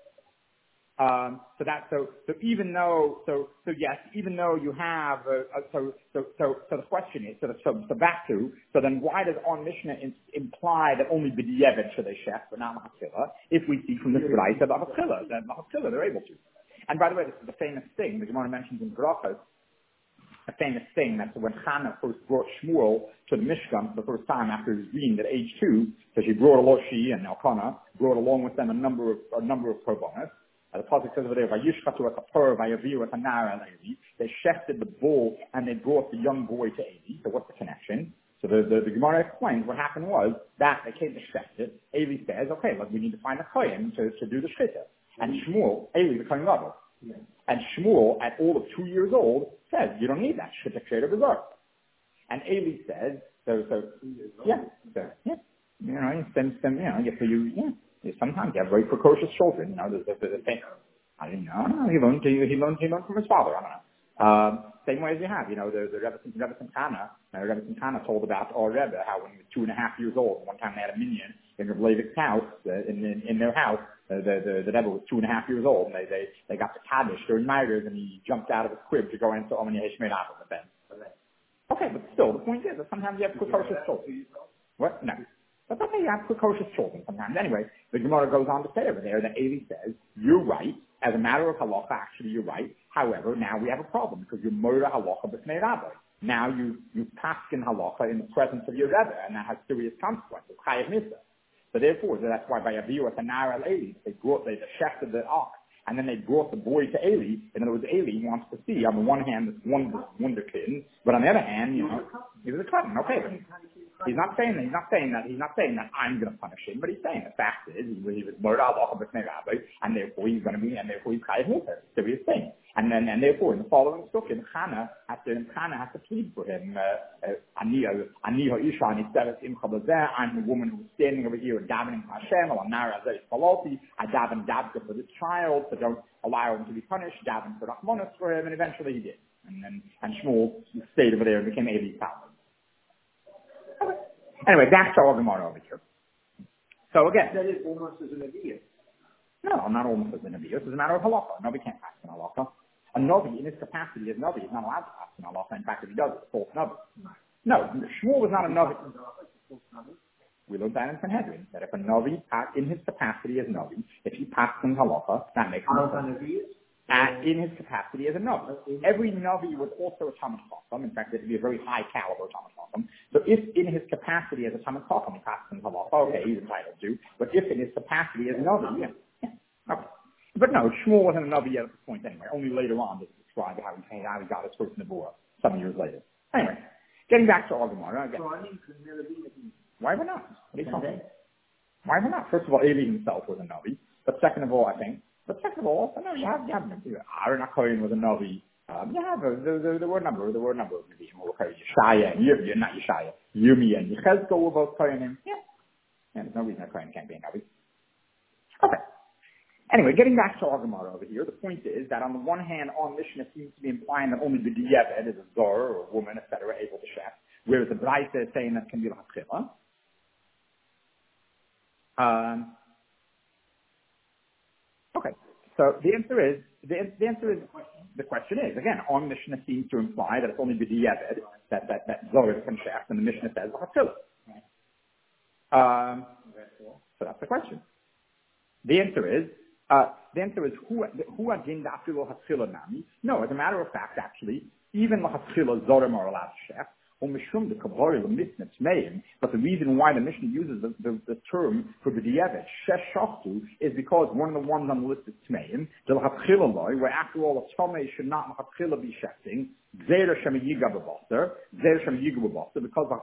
So even though you have, so the question is, so back to, so then why does on Mishnah imply that only b'di'evet should they chef, but not l'chachila, if we see from the Braisa of l'chachila, that l'chachila they're able to. And by the way, this is the famous thing, the Gemara mentions in Brachos, a famous thing that when Hannah first brought Shmuel to the Mishkan for the first time after he was weaned at age 2, so she brought Eloshi and Elkanah, brought along with them a number of korbanos. The pasuk says over there, "Vayishchatu et hapor, vayaviu et hanar el Eli." They shechted the bull and they brought the young boy to Eli. So what's the connection? So the Gemara explains what happened was that they came to shecht it. Eli says, "Okay, look, we need to find a kohen to do the shchita." And Shmuel, Eli the kohen gadol, and Shmuel at all of 2 years old says, "You don't need that shchita ksheda b'zor." And Eli says, sometimes you have very precocious children. There's a thing. I didn't know. No, he learned from his father. I don't know. Same way as you have, the Rebbe Santana told about our Rebbe how when he was 2.5 years old, one time they had a minion in Reb Leivik's house, in their house. The Rebbe was 2.5 years old, and they got to Kaddish during Niders, and he jumped out of his crib to go into Omni Heshmei Avos with them. Okay, but still, the point is that sometimes you have precocious children. What? No. But okay, you have precocious children sometimes. Anyway, the Gemara goes on to say over there that Eli says, you're right. As a matter of halacha, actually you're right. However, now we have a problem because you're murder halacha b'fnei rabbi. Now you paskin halacha in the presence of your Rebbe, and that has serious consequences. Chayav misa. So therefore, that's why by Aviyu at Hanar el Eli, they shechted the ox, and then they brought the boy to Eli. In other words, Eli wants to see, on the one hand, this wonder kid, but on the other hand, he was a cotton. Okay, but he's not saying that I'm going to punish him, but he's saying the fact is he was murdered and therefore he's chayav mutar. Serious thing. And therefore in the following sukkah, Hannah has to plead for him. I'm the woman who's standing over here and davening for Hashem. I daven for this child, so don't allow him to be punished. Daven for Rachmanis for him, and eventually he did. And Shmuel stayed over there and became Eli's father. Anyway, back to our Gemara over here. So again, that is almost as a Nevi'ah. No, not almost as a Nevi'ah. This is a matter of halacha. Nobody can't pass in halacha. A Novi, in his capacity as Novi, is not allowed to pass in halacha. In fact, if he does, it's false Novi. No, Shmuel was not a Novi. We learned that in Sanhedrin, that if a Novi, in his capacity as Novi, if he passes in halacha, that makes no sense. In his capacity as a Navi. Every Navi was also a Talmid Chacham. In fact, it would be a very high caliber Talmid Chacham. So if in his capacity as a Talmid Chacham he passes in halacha, okay, he's entitled to. But if in his capacity as a Navi, okay. But no, Shmuel wasn't a Navi yet at this point anyway. Only later on does it describe how he got his first Nebuah, 7 years later. Anyway, getting back to our Gemara again. Why would not? What are you talking about? Why would not? First of all, Eli himself was a Navi. But second of all, no, you have Aaron HaKohen was a Navi. There were a number of Nevi'im. Yeshaya and not Yeshaya. Yirmiyah and Yechezkel were both Kohenim. Yeah, there's no reason a Kohen can't be a Navi. Okay. Anyway, getting back to our Gemara over here, the point is that on the one hand, on Mishnah seems to be implying that only the B'di'evet is a Zor or a woman, etc., able to chef, whereas the Braisa is saying that can be l'chachila. Okay, so the question is, again, on Mishnah seems to imply that it's only b'di'evet that Zohar can chef, and the Mishnah says l'chachila. So that's the question. The answer is who adin da'afilu l'chachila nami? No, as a matter of fact, actually, even l'chachila Zorim are allowed to chef. But the reason why the Mishnah uses the term for b'di'evet, shesh shachtu, is because one of the ones on the list is tmeim, where after all a tomei should not be shefting,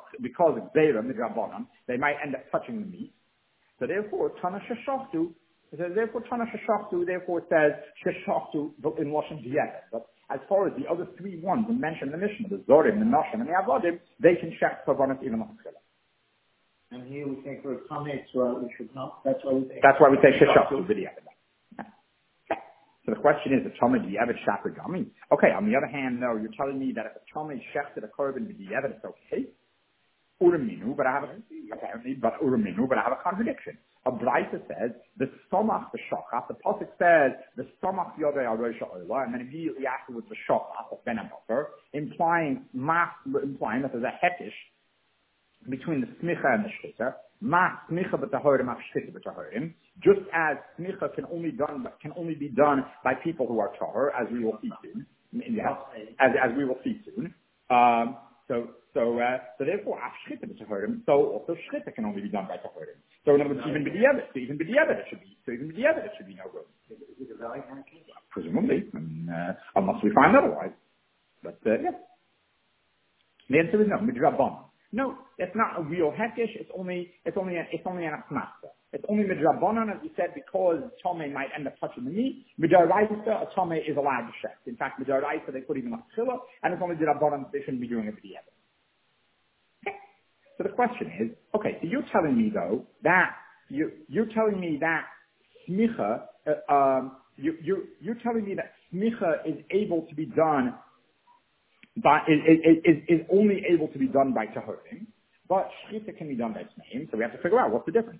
because of zera midrabanan, they might end up touching the meat. So therefore, tana shesh shachtu, It says, therefore, Tana Sheshachtu, therefore it says, Sheshachtu in Lashon Diyevet. But as far as the other three ones we mentioned in the Mishnah, the Zorim, the Nashim, and the Avodim, they can shech Karbanos even on the And here we think for Tomei, so we should not. That's why we say Sheshachtu B'Diyevet. So the question is, the Tomei Diyevet Shaper Gami? Okay, on the other hand, no, you're telling me that if a Tomei shechted a Korban B'Diyevet, it's okay? Uraminu, but I have a contradiction. A Braita says the stomach the shochat. The pasuk says the stomach yodei arosha oila, and then immediately afterwards the shochat of ben Amofer, implying that there's a hetish between the smicha and the shchita. Ma smicha b'tahorim, ma shchita b'tahorim. Just as smicha can only be done by people who are tahor, as we will see soon. As we will see soon. So therefore, shchita b'tahorim. So also shchita can only be done by tahorim. So in other words, even b'diavad it should be no good. Is it a valid answer? Presumably, unless we find otherwise. But yeah, the answer is no. Midrabanan. No, it's not a real hekesh. It's only an asmachta. It's only midrabanan, as we said, because tomei might end up touching the meat. Midaraisa, a tomei is allowed to shech. In fact, midaraisa they put even a chila, and it's only midrabanan they shouldn't be doing it b'diavad. So the question is, okay, so you're telling me though that you're telling me that smicha, you're telling me that smicha is able to be done by is only able to be done by tahorim, but shchita can be done by tmeim. So we have to figure out what's the difference.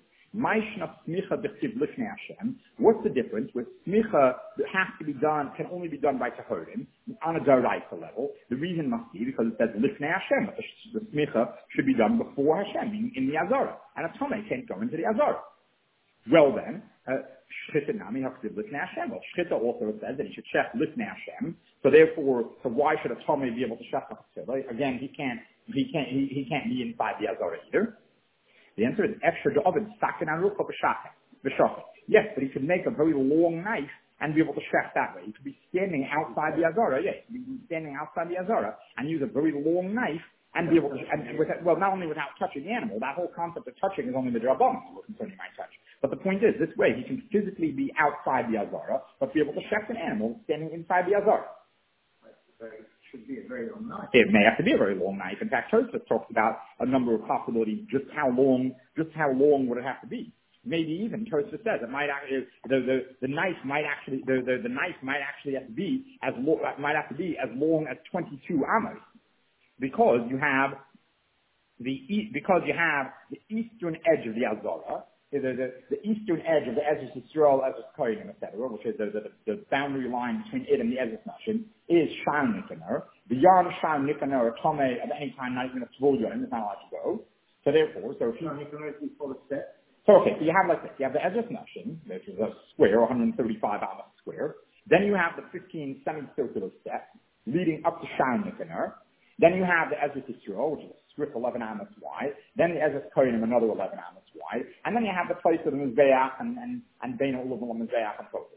What's the difference with smicha that has to be done, can only be done by tahorim on a daraisa level? The reason must be because it says lifnei Hashem, that the smicha should be done before Hashem, meaning in the azara, and a tomei can't go into the azara. Well then, shchita nami haktiv lifnei Hashem. Well, shchita also says that he should shech lifnei Hashem. So therefore, why should a tomei be able to shech haktiv? Again, he can't be inside the azara either. The answer is extra oven sakin and rucha b'shachet. Yes, but he could make a very long knife and be able to shech that way. He could be standing outside the azara. Yes, he could be standing outside the azara and use a very long knife and be able to. Not only without touching the animal. That whole concept of touching is only the drabanan concerning my touch. But the point is, this way he can physically be outside the azara, but be able to shech an animal standing inside the azara. Should be a very long knife. It may have to be a very long knife. In fact, Tosfos talks about a number of possibilities. Just how long would it have to be? Maybe even Tosfos says it might actually the knife might actually have to be as long as 22 amos, because you have the eastern edge of the azara. The eastern edge of the Ezras Yisrael, Ezras Kohen, etc., which is the boundary line between it and the Ezras Nashim, is Shal Nikaner. Beyond Shal Nikaner, a Tomei at any time, not even a Tvul Yom, is not allowed to go. So therefore, Shal Nikaner is before the step. So okay, so you have like this. You have the Ezras Nashim, which is a square, 135 amos square. Then you have the 15 semicircular steps leading up to Shal Nikaner. Then you have the Ezras Yisrael, which is a strip 11 amos wide. Then the Ezras Kohen, another 11 amos wide. And then you have the place of the Mizbeach and Bein Olav and Mizbeach and Focus.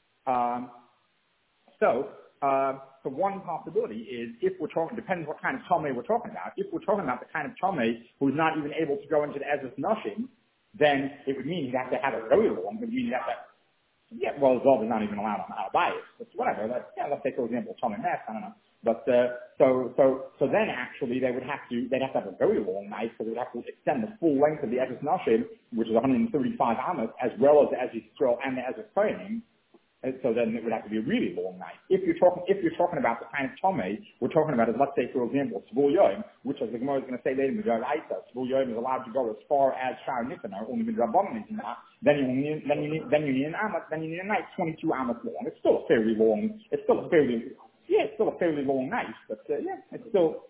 So one possibility is, if we're talking, depends what kind of Tomei we're talking about. If we're talking about the kind of Tomei who's not even able to go into the Ezras Nashim, then it would mean he'd have to have a very long, it would mean he'd have to, Zov is not even allowed on how to buy it. But whatever, let's say for example Tomei Mess, I don't know. But so then actually they'd have to have a very long knife, so they'd have to extend the full length of the Ezras Nashim, which is 135 amos, as well as the Ezras Yisrael and the Ezras Kohanim. So then it would have to be a really long knife. If you're talking about the kind of tomei we're talking about, is let's say for example Tvul Yom, which as the Gemara is going to say later, Tvul Yom is allowed to go as far as Shar Nikaner, only Midrabanan is not. Then you need an amos, then you need a knife 22 amos long. It's still a fairly long knife, but it's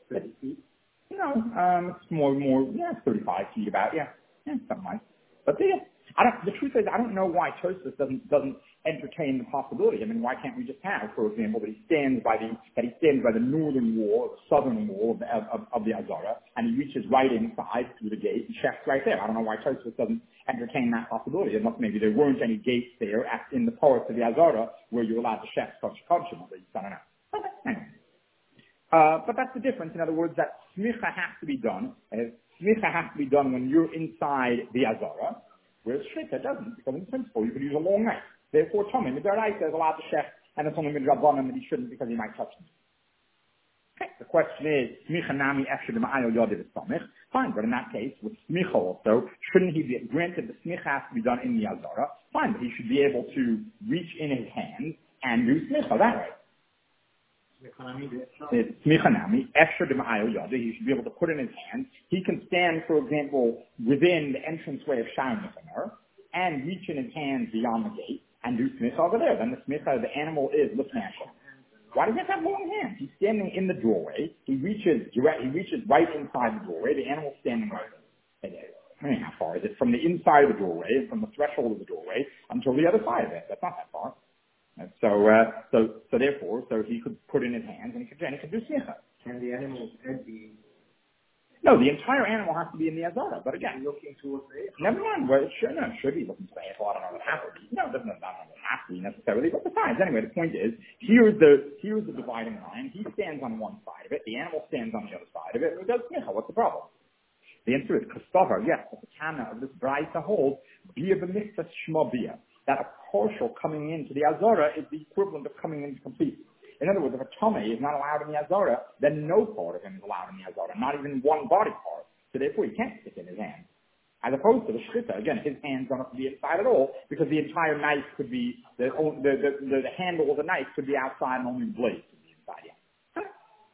more, it's 35 feet about, something like. But the truth is, I don't know why Tosfos doesn't entertain the possibility. I mean, why can't we just have, for example, that he stands by the northern wall, the southern wall of the Azara, and he reaches right inside through the gate and checks right there. I don't know why Tosfos doesn't entertain that possibility, unless maybe there weren't any gates there in the porous of the Azara where you're allowed to check such conscience. I don't know. Anyway. But that's the difference. In other words, that smicha has to be done. Smicha has to be done when you're inside the Azara. Whereas Shchita doesn't, because in principle you could use a long knife. Therefore, Tommy, the Daraita is allowed to shech, and it's only midrabanan that he shouldn't because he might touch them. Okay, the question is, smicha nami efshir b'ma'ayo yodiv samich. Fine, but in that case, with smicha also, shouldn't he be granted the smicha has to be done in the azara? Fine, but he should be able to reach in his hand and do smicha that way. Smicha nami efshir b'ma'ayo yodiv. He should be able to put in his hand. He can stand, for example, within the entranceway of Sharon and reach in his hand beyond the gate and do smicha over there. Then the smicha, the animal is l'fnashim. Why does he have long hands? He's standing in the doorway. He reaches right inside the doorway. The animal's standing right there. I mean, how far is it? From the inside of the doorway, from the threshold of the doorway, until the other side of it. That's not that far. And so therefore, he could put in his hands and he could do smicha. Can the animal's head be? No, the entire animal has to be in the azara. But again, looking towards the head. Never mind. Well, it should be looking to the head. Well, I don't know what has to be. No, it doesn't have to be necessarily. But besides, anyway, the point is, here's the dividing line. He stands on one side of it. The animal stands on the other side of it. It does smicha. What's the problem? The answer is kastavar. Yes, but the kana of this brayta holds bia b'mitzvah shma bia, that a partial coming into the azara is the equivalent of coming into complete. In other words, if a tummy is not allowed in the azara, then no part of him is allowed in the azara, not even one body part. So therefore, he can't stick in his hand. As opposed to the shchita, again, his hands don't have to be inside at all, because the entire knife could be, the handle of the knife could be outside and only the blade could be inside. Yeah.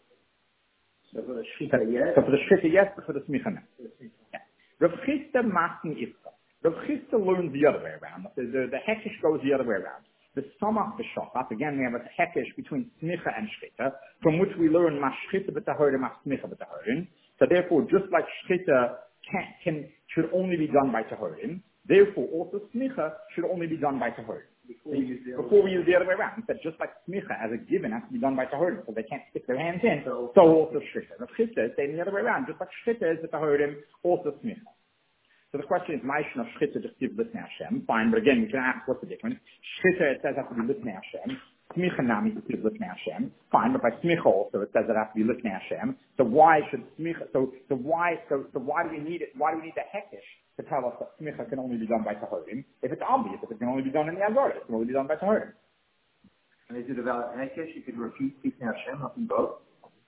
So for the shchita, yes. So for the shchita, yes, but for the smicha, no. Yeah. Rav Chisda masni ifka. Rav Chisda learns the other way around. The hekesh goes the other way around. The samach b'shochat, again, we have a hekesh between smicha and shchita, from which we learn mas shchita b'tahorim, mas smicha b'tahorim. So therefore, just like shchita should only be done by tahorim, therefore also smicha should only be done by tahorim. Before we use the other way around, instead, just like smicha as a given has to be done by tahorim, so they can't stick their hands in, so also shchita. The shchita is saying the other way around, just like shchita is the tahorim, also smicha. So the question is, Ma'ishon of Shchita just give Litnei Hashem. Fine, but again, we can ask what's the difference. Shchita, it says it has to be Litnei Hashem. Smicha nami just give Litnei Hashem. Fine, but by Smicha also it says it has to be Litnei Hashem. So why should Smicha, so why do we need it? Why do we need the Hekesh to tell us that Smicha can only be done by Tahorim? If it's obvious, if it can only be done in the Azara, it can only be done by Tahorim. And is it about Hekesh? You could repeat Litnei Hashem, not in both?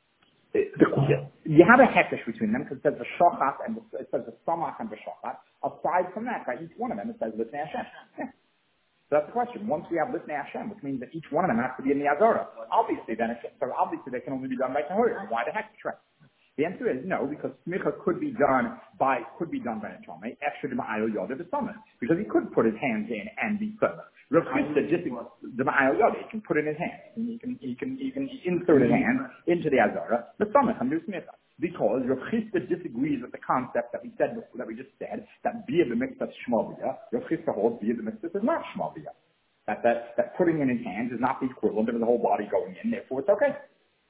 You have a hekesh between them because it says the shochat and it says the samach and the shochat. Aside from that, by each one of them, it says Litnei Hashem. Yeah. So that's the question. Once we have Litnei Hashem, which means that each one of them has to be in the Azara, obviously they can only be done by Tahorim. Why the hekesh? Right. The answer is no, because smicha could be done by a tummy, extra d'ma'ayo yoda v'samach, because he could put his hands in and be samach. Rav Chisda just d'ma'ayo yoda, he can put in his hand, he can insert his hand into the azara, the samach and do smicha. Because Rav Chisda disagrees with the concept that we just said, that bia b'mitzvah shmavia. Rav Chisda holds bia b'mitzvah is not shmavia. That putting in his hands is not the equivalent of the whole body going in, therefore it's okay.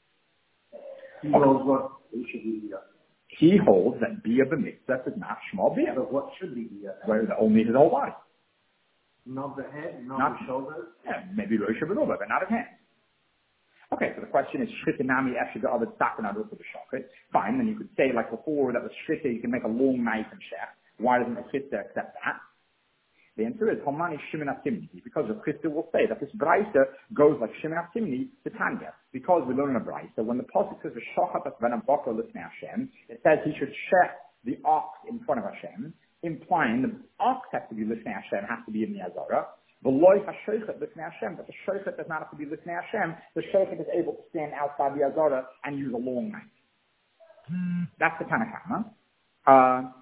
He holds what it should be. He holds that bia b'mitzvah is not shmal bia. But what should be bia? Well, only his whole body. Not the head, not the shoulders? Yeah, maybe Rosh Hashanah, but not his hands. Okay, so the question is, shritinami after the other sakana for the shochet. Fine, then you could say, like before, that was shrita, you can make a long knife and shech. Why doesn't the chita accept that? The answer is, Homani Shimon Timni, because the Chista will say that this Braisa goes like Shimon Timni to Tanya. Because we learn in a Braisa, when the Pasuk says, V'shochat Asvena Bokar L'fnei Hashem, it says he should shech the ox in front of Hashem, implying the ox has to be L'fnei Hashem, has to be in the Azara. V'loi HaShoichet L'fnei Hashem, but the Shoichet does not have to be L'fnei Hashem. The Shoichet is able to stand outside the Azara and use a long knife. That's the Tanakama.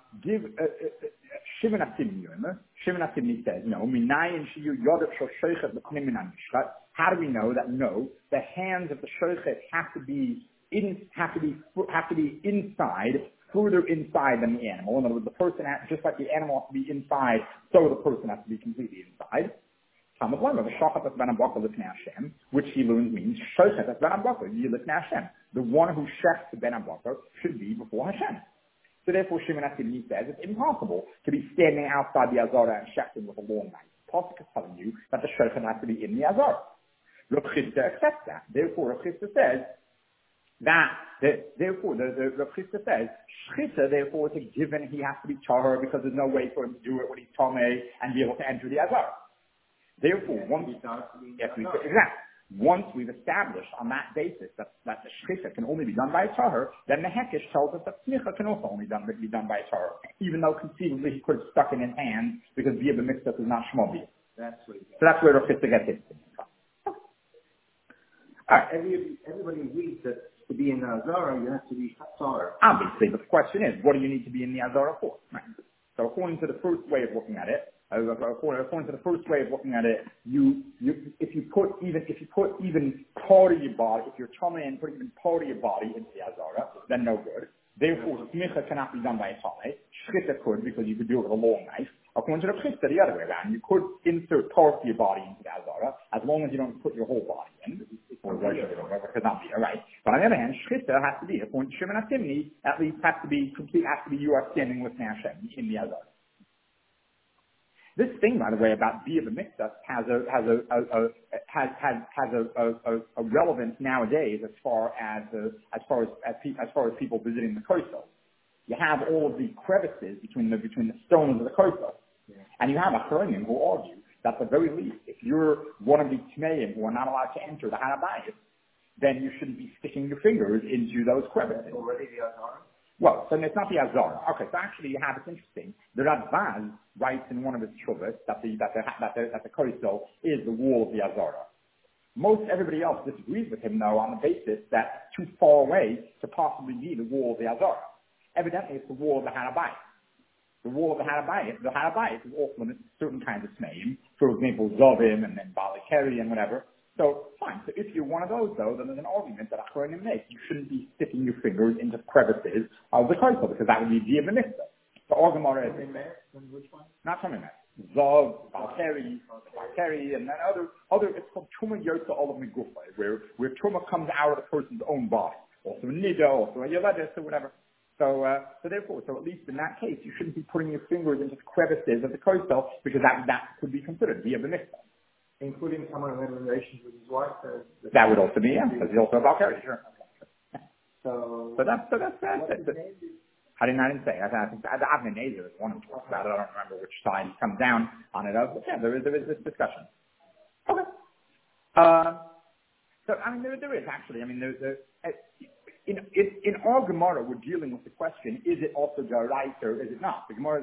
Shimon HaTimni says, no, how do we know that no, the hands of the shochet have to be inside, further inside than the animal? In other words, the person just like the animal has to be inside, so the person has to be completely inside. Which he learns means the one who shechs the ben abakar should be before Hashem. So therefore, Shimon HaTimni says it's impossible to be standing outside the Azara and shechting with a long knife. Pasuk is telling you that the shochet has to be in the Azara. Rav Chisda accepts that. Therefore, Rav Chisda says Therefore, the Chisda says, Shchita, therefore, is a given, he has to be tahor because there's no way for him to do it when he's Tomei and be able to enter the Azara. Therefore, once we've established on that basis that the Shchita can only be done by a tahor, then the Hekesh tells us that Smicha can also only be done by a tahor, even though conceivably he could have stuck it in his hand because Bia B'Mikdash is not Shmobi. So that's where the Chisda gets his thing from. All right. Everybody agrees that to be in the Azara, you have to be tahor. Obviously, but the question is, what do you need to be in the Azara for? Right. So according to the first way of looking at it, if you put even part of your body, if you're Tomei and put even part of your body into the Azara, then no good. Therefore, Smicha cannot be done by a Tomei. Shchita could, because you could do it with a long knife. According to the Chisda, the other way around, you could insert part of your body into the Azara, as long as you don't put your whole body in. Or could not be, right? But on the other hand, Shchita has to be, according to Shimon HaTimni, at least has to be complete, has to be you are standing with Hashem in the Azara. This thing, by the way, about Bia B'Mikdash has a relevance nowadays as far as people visiting the Kotel. You have all of the crevices between the stones of the Kotel, and you have a Achronim who argue that at the very least, if you're one of the Tmeim who are not allowed to enter the Har HaBayis, then you shouldn't be sticking your fingers into those crevices. Already the Azara? Well, so it's not the Azara. Okay, so actually you have, it's interesting. The Radbaz writes in one of his Shuvas that the Kotel is the wall of the Azara. Most everybody else disagrees with him, though, on the basis that it's too far away to possibly be the wall of the Azara. Evidently, it's the wall of the Har HaBayis. The wall of the Har HaBayis is off limits to certain kinds of Smeim, for example, Zovim and then Balikeri and whatever. So, fine. So if you're one of those, though, then there's an argument that Achronim make. You shouldn't be sticking your fingers into crevices of the Kotel, because that would be Bia B'Mikdash. The Gemara is... Which one? Not Tomei Mes. Zov, Balikeri, and then other, it's called Tuma Yotza Olav Megufa, where Tuma comes out of the person's own body. Also a Nida, also a Yeledis, or whatever. So therefore, at least in that case, you shouldn't be putting your fingers into the crevices of the Kotel, because that could be considered Bia B'Mikdash. Including someone who had relations with his wife? That would also be, yeah, because he's also a Balikeri, sure. So that's it. I didn't say. I think Avnei Nezer is one who talks about it. I don't remember which side he comes down on it of, but yeah, there is this discussion. Okay. So I mean, there is actually. I mean, in our Gemara, we're dealing with the question: is it also Daraisa or is it not? The Gemara,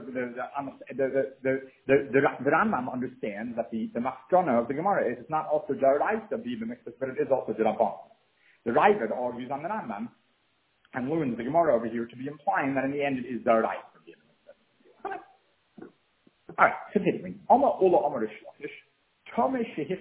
the Rambam understands that the Maskana of the Gemara is it's not also Daraisa Bia B'Mikdash, but it is also D'Rabbanan. The Raavad argues on the Rambam and learns the Gemara over here to be implying that in the end it is Daraisa Bia B'Mikdash. All right, continuing. Well, this is going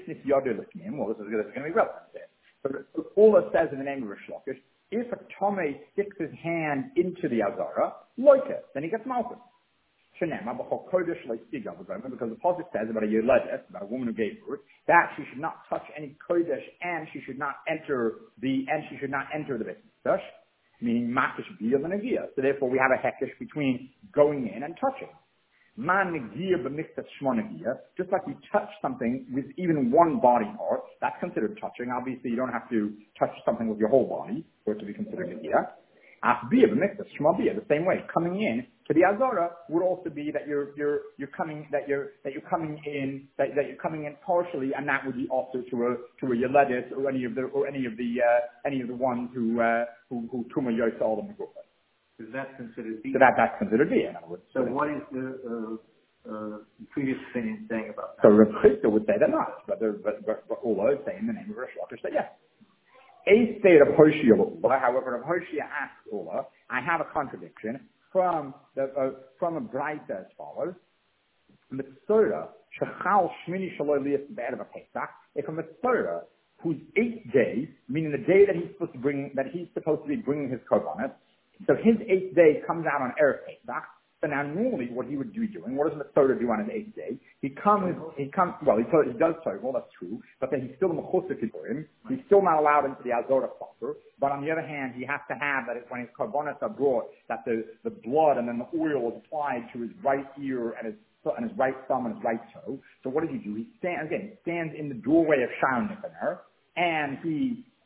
to be relevant there. But Ola says in the name of Rish Lakish, if a Tomei sticks his hand into the Azara, then he gets Malchus. Because the Pasuk says about a Yeledis, about a woman who gave birth, that she should not touch any Kodesh and she should not enter the Beit Mikdash, meaning Makish Bia L'Negia. So therefore we have a Hekesh between going in and touching. Man Negia B'Mikdash Shmo Negia, just like you touch something with even one body part, that's considered touching. Obviously you don't have to touch something with your whole body for it to be considered Negia. Bia B'Mikdash Shmo Bia, the same way, coming in to the Azara would also be that you're coming in partially, and that would be also to a Yeledis or any of the ones who Tuma Yotza Olav Megufa. Is that considered Bia? So that's considered Bia, in other words. So what is the previous opinion saying about that? So Rav Chisda would say that not, but Ola is saying in the name of Rish Lakish that yes. A state of Hoshia Ola, however, Rav Hoshia asks Ola, I have a contradiction from a Braita as follows. Mitzvah shechal shmini shaloi liyas be'erev Pesach. If a mitzvah whose 8th day, meaning the day that he's supposed to be bringing his korbanos, so his 8th day comes out on Erev Pesach. So now normally what he would be doing, what does the Mitzvah do on his 8th day? He does Toivel, that's true, but then he's still a Mechusik for him. He's still not allowed into the Azora proper, but on the other hand, he has to have that when his korbanos are brought, that the blood and then the oil is applied to his right ear and his right thumb and his right toe. So what does he do? He stands in the doorway of Sharon Nikanor, and he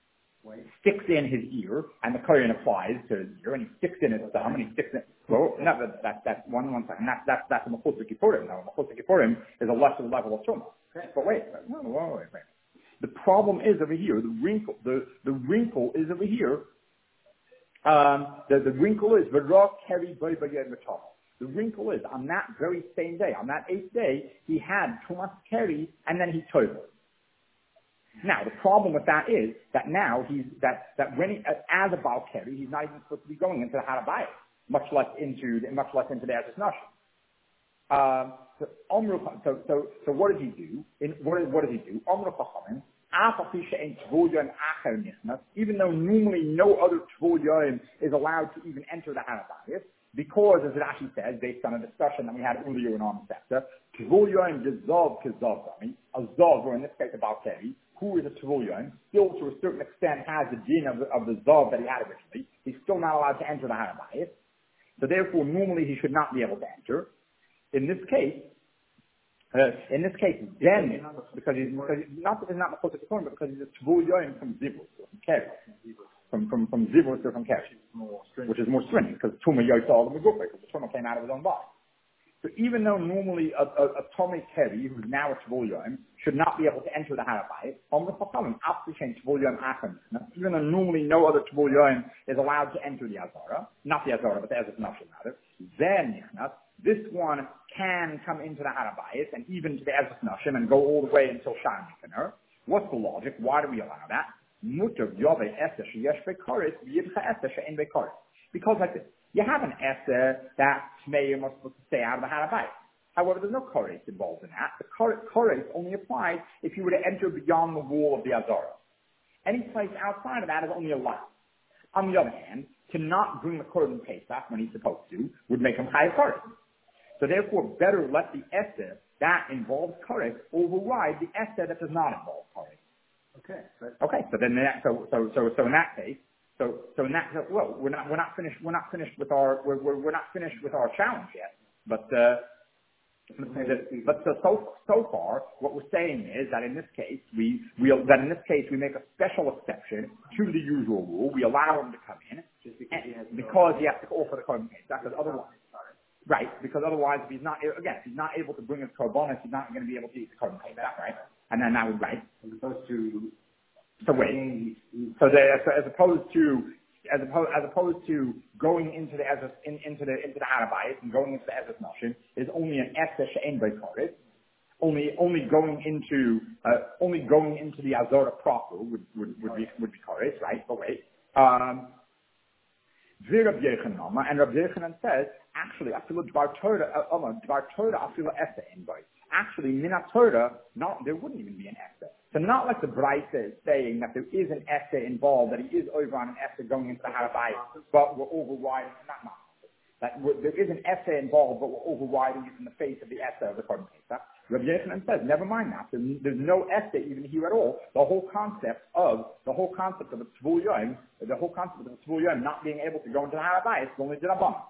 sticks in his ear, and the Kohen applies to his ear, and he sticks in his thumb, and he sticks in. Well, no, that's one second. That's a Mechutz Kippurim. Now, Mechutz Kippurim is a lesser level of Tumah. But wait. The problem is over here. The wrinkle is over here. The wrinkle is V'ra Keri B'y B'yed V'Tama. The wrinkle is on that very same day, on that 8th day, he had Tumas Keri, and then he told. Now, the problem with that is that now when he, as a Baal Keri, he's not even supposed to be going into the Harabayit, much less into the Eretz Nashim. So what does he do? What does he do? Even though normally no other Tvul Yoim is allowed to even enter the Harabayit, because, as it actually says, based on a discussion that we had earlier in our sector, Tvul Yoim Zav Kazav, a Zav, or in this case a Baal Keri, who is a Tvul Yoim, still to a certain extent has the din of the Zav that he had originally. He's still not allowed to enter the Harabayit. So therefore, normally he should not be able to enter. In this case, then, because he's not Mechutz Kippurim, but because he's a Tvul Yoim from Zivus, from Keri. From Zivus or from Keri, which is more stringent, because Tumah Yosal the Megufay, because the Tumah came out of his own body. So even though normally a Tomei Keri, who's now a Tvul Yoim, should not be able to enter the Harabayit, even though normally no other Tvul Yoim is allowed to enter the Azara, not the Azara, but the Ezek Nashim rather, then this one can come into the Harabayit and even to the Ezek Nashim and go all the way until Sha'ar Nikaner. What's the logic? Why do we allow that? Because like this, you have an Esser that Tmeim are supposed to stay out of the Harabayit. However, there's no Koretz involved in that. The Koretz only applies if you were to enter beyond the wall of the Azara. Any place outside of that is only allowed. On the other hand, to not bring the Korban Pesach when he's supposed to would make him high Koretz. So therefore, better let the Esser that involves Koretz override the Esser that does not involve Koretz. Okay. So then, in that case, we're not finished with our challenge yet. But so far, what we're saying is that in this case, we make a special exception to the usual rule. We allow him to come in because he has to offer the Korban Pesach. Because otherwise, if he's not able to bring his Korbanos, he's not going to be able to eat the Korban Pesach, right? And then that would as opposed to going into the Harabayit and going into the Ezek Nashim is only an Esser she'ein by Koretz. Only going into the Azora proper would be Koretz, right? But wait. And Rabbi Yochanan says, actually, actually, Minat Torah, there wouldn't even be an Esser. So not like the Braisa is saying that there is an Esser involved, that he is over on an Esser going into the Harabayit, but we're overriding, there is an Esser involved, but we're overriding it in the face of the Esser of the Korban Pesach. Rabbi Yochanan says, never mind that. There's no Esser even here at all. The whole concept of a Tvul Yoim, not being able to go into the Harabayit is only D'Rabbanan.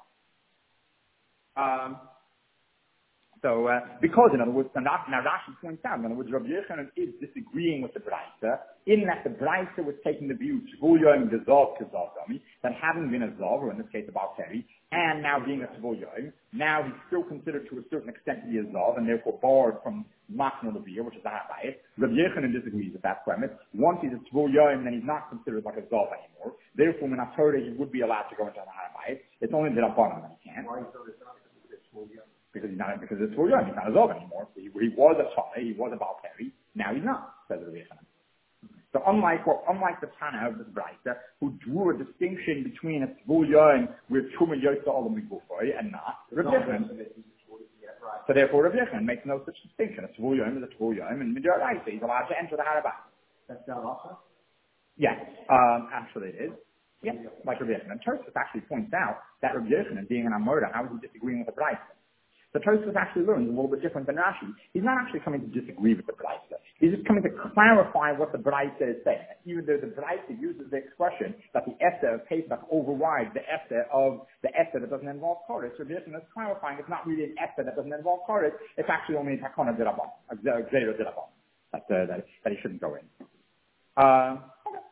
Because in other words, now Rashi points out, in other words, Rabbi Yochanan is disagreeing with the Braisa, in that the Braisa was taking the view, Tvul Yoim Gezav Kazavdami, that having been a Zav, or in this case a Baal Keri, and now being a Tvul Yoim, now he's still considered to a certain extent to be a Zav, and therefore barred from Machna Levir, which is a Harabayit. Rabbi Yochanan disagrees with that premise. Once he's a Tvul Yoim, then he's not considered like a Zav anymore. Therefore, in Torah, he would be allowed to go into the Harabayit. It's only the Rabbanan that he can't. Why is it not Tvul Yoim? Because it's Tvul Yoim. He's not a Zav anymore. He was a Tzaleh, he was a Baal Keri. Now he's not, says Rabbi Yochanan. So unlike the Tana of this Braisa, who drew a distinction between a Tvul Yoim with Tumah Yosal Olam Migufoy and not, Rabbi Yochanan. So therefore, Rabbi Yochanan makes no such distinction. A Tvul Yoim is a Tvul Yoim, and Midrash he's allowed to enter the Harabayit. That's not also? Yes, actually it is. Yes, like Rabbi Yochanan. Tosfos actually points out that Rabbi Yochanan, being an Amorda, how is he disagreeing with the Braisa? The Tosfos actually learns a little bit different than Rashi. He's not actually coming to disagree with the Braisa. He's just coming to clarify what the Braisa is saying. Even though the Braisa uses the expression that the Esser of Pesach overrides the Esser that doesn't involve Koretz, Rabbi Yochanan is clarifying it's not really an Esser that doesn't involve Koretz, it's actually only a Takana D'Rabbanan, a Gzeira D'Rabbanan, that he shouldn't go in.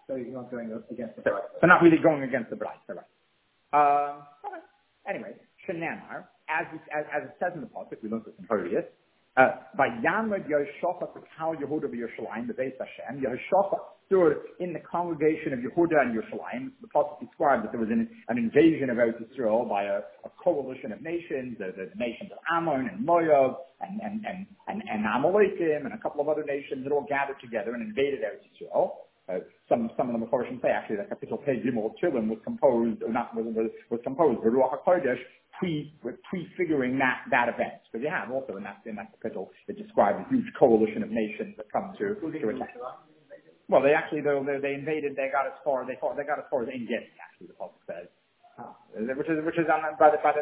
So you're not going against the So, Braisa. so not really going against the Braisa, right? Okay. Anyway, Shenamar, as it says in the pasuk, we learned this in Horius, by Yamad Yehoshaphat Kal Yehuda v'Yerushalayim, the Beis Hashem, Yehoshaphat stood in the congregation of Yehuda and Yerushalayim. The pasuk described that there was an invasion of Eretz Yisrael by a coalition of nations, the nations of Ammon and Moab and Amalekim and a couple of other nations that all gathered together and invaded Eretz Yisrael. Some of the Mefarshim say actually that Kapitel Pei Gimel Chilim was composed, or not was composed, but Ruach HaKodesh prefiguring that event. So you have also in that Kapitel it describes a huge coalition of nations that come to attack. Well, they invaded. They got as far as En Gedi. Actually, the pasuk says, which is on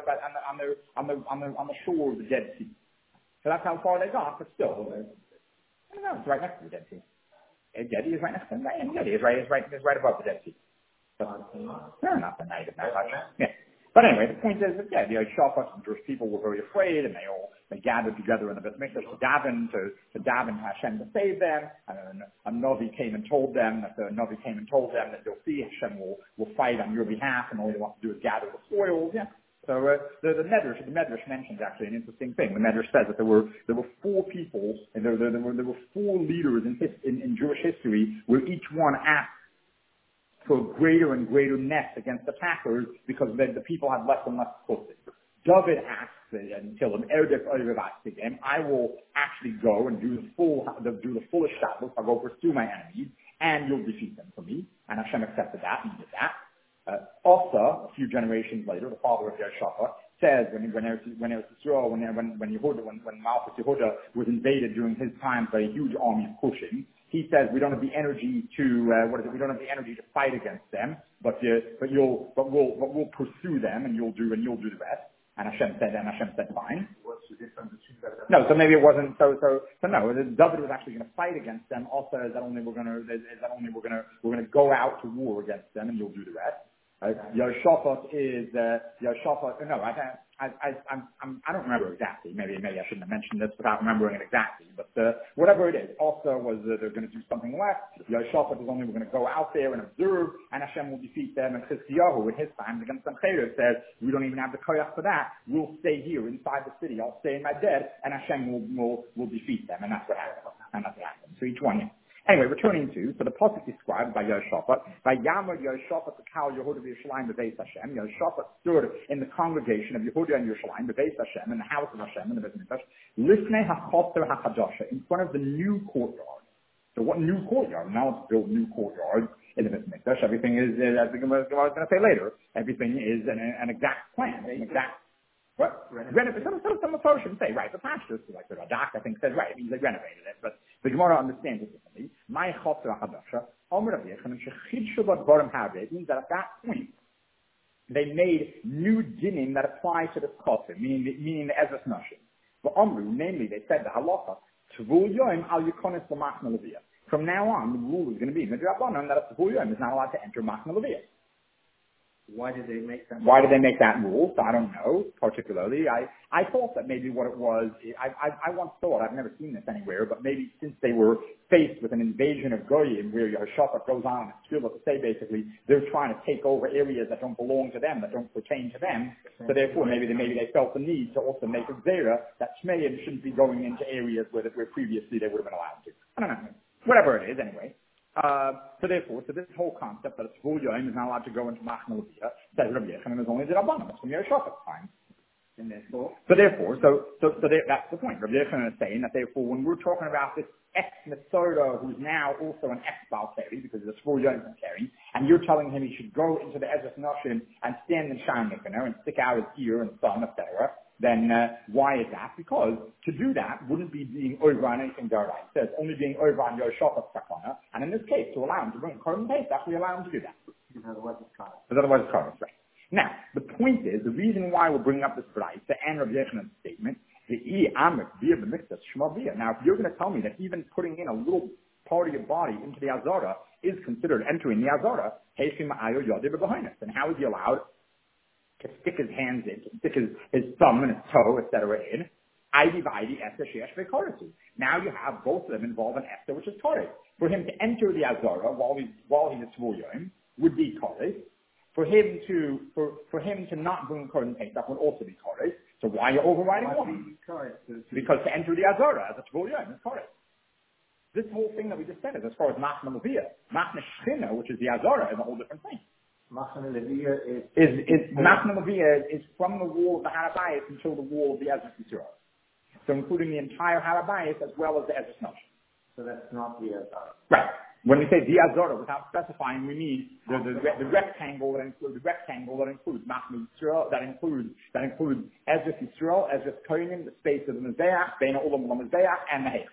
the shore of the Dead Sea. So that's how far they got. But still, I don't know. It's right next to the Dead Sea. En Gedi is right next to the En Gedi is right above the Dead Sea. So, no, not the night of that. Yeah. But anyway, the point is that the Yehoshaphat and Jewish people were very afraid, and they gathered together in the Beit Mikdash to daven Hashem to save them. And a Navi came and told them that they'll see Hashem will fight on your behalf, and all they want to do is gather the spoils. Yeah. So the Medrash mentions actually an interesting thing. The Medrash says that there were 4 people, and there were 4 leaders in Jewish history where each one asked for greater and greater nets against attackers because the people had less and less pussy. David asks until him, I will actually go and do the full establishment. I'll go pursue my enemies, and you'll defeat them for me. And Hashem accepted that and did that. Asa, a few generations later, the father of Yehoshaphat, says when Malchus Yehuda was invaded during his time by a huge army of Cushing, he says we don't have the energy to we don't have the energy to fight against them, but we'll pursue them and you'll do the rest. And Hashem said fine. What's the difference between that? No, so maybe it wasn't. So no. David was actually going to fight against them. Also, is that only we're going to go out to war against them and you'll do the rest. Yehoshaphat is Yehoshaphat. No, I don't remember exactly. Maybe I shouldn't have mentioned this without remembering it exactly. But whatever it is, also was they're going to do something less. Yehoshaphat is only we're going to go out there and observe, and Hashem will defeat them. And Chizkiyahu in his times against Sancheriv says we don't even have the koyach for that. We'll stay here inside the city. I'll stay in my bed, and Hashem will defeat them. And that's what happened. So each one. Yeah. Anyway, returning to, so the pasuk described by Yehoshaphat, by Yamar Yehoshaphat the Kal Yehuda v'Yerushalayim the Beis Hashem. Yehoshaphat stood in the congregation of Yehuda and Yerushalayim, the Beis Hashem, in the house of Hashem, in the Beit Mikdash, Lifnei HaChoser HaChadasha, in front of the new courtyard. So what new courtyard? Now let's build new courtyards in the Beit Mikdash. Everything is, as I was going to say later, everything is an exact plan, an exact. What? Some Mefarshim say, right, the pastors, like the Radak, I think, said, right, it means they renovated it, but the Gemara understands it differently. My Choser HaChadasha, Omer Rav Yechon, Shechidshu B'Dvarim Haveh, it means that at that point, they made new dinim that apply to the Choser, meaning the Ezras Nashim. But Omru, namely, they said the halacha, Tvul Yom Al Yukonis L'Machna Leviyah. From now on, the rule is going to be, Midrabanan, that a Tvul Yom is not allowed to enter Machna Leviyah. Why did they make that rule? So I don't know particularly. I thought that maybe what it was, I once thought, I've never seen this anywhere, but maybe since they were faced with an invasion of Goyim where Yehoshaphat goes on and Tefillah to say basically they're trying to take over areas that don't belong to them, that don't pertain to them, so therefore maybe they felt the need to also make a zera that Shmeim shouldn't be going into areas where previously they would have been allowed to. I don't know. Whatever it is anyway. So this whole concept that a Tvul Yom is not allowed to go into Machna Leviyah, says Rabbi Yechanan is only the Rabbanim. It's from Yehoshaphat's time. And therefore, that's the point. Rabbi Yechanan is saying that therefore when we're talking about this ex-Mesorah who's now also an ex-Baal Teri because the Tvul Yom is carrying, and you're telling him he should go into the Ezras Nashim and stand in Shamnik, and stick out his ear and thumb, etc., then why is that? Because to do that wouldn't be being over on anything Darai. It says only being over on Yehoshaphat's takana, and in this case, to allow him to bring Korban Pesach, we allow him to do that. Otherwise it's Karas. Because otherwise it's Karas, right. Now, the point is, the reason why we're bringing up this Braisa and Rabbi Yechanan's statement, now if you're going to tell me that even putting in a little part of your body into the Azara is considered entering the Azara, then how is he allowed to stick his hands in, to stick his thumb and his toe, etc. in? Now you have both of them involved in Esther, which is Torah. For him to enter the Azara while he's a Tvul Yom would be Torah. For him to not bring Korban Pesach would also be Torah. So why are you overriding one? Because to enter the Azara as a Tvul Yom is Torah. This whole thing that we just said is as far as Machna Leviyah. Machna Shchina, which is the Azara, is a whole different thing. Machna Leviyah Machna Leviyah is from the wall of the Harabayas until the wall of the Ezra Yisrael. So including the entire Harabayas as well as the Ezra Notion. So that's not the Azara. Right. When we say the Azara, without specifying, we mean the rectangle that includes Machna Yisrael, that includes Ezra Yisrael, Ezra Kohanim, the space of the Mizbeach, Bein HaOlam Mizbeach, and the Heichal.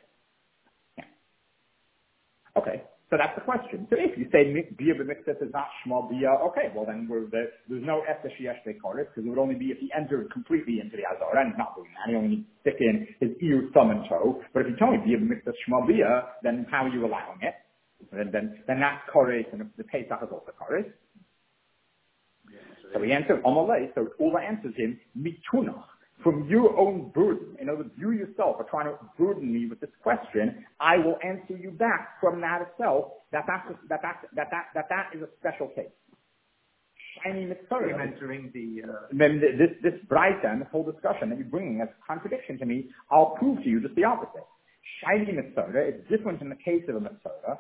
Okay, so that's the question. So if you say Bia B'Mikdash is not Shema Bia, okay, well then there's no Esther Sheyesh Bekoris, because it would only be if he entered completely into the Azara, and he's not doing that. He only needs to stick in his ear, thumb, and toe. But if you tell me Bia B'Mikdash Shema Bia, then how are you allowing it? Then that's Koris, and the Pesach is also Koris. So he answered Amalei, so Ula answers him, Mitunach. From your own burden, in other words, you yourself are trying to burden me with this question, I will answer you back from that itself, that is a special case. Shiny Mitzvah. Entering this Braita and this whole discussion that you're bringing as a contradiction to me, I'll prove to you just the opposite. Shiny Mitzvah is different in the case of a Mitzvah.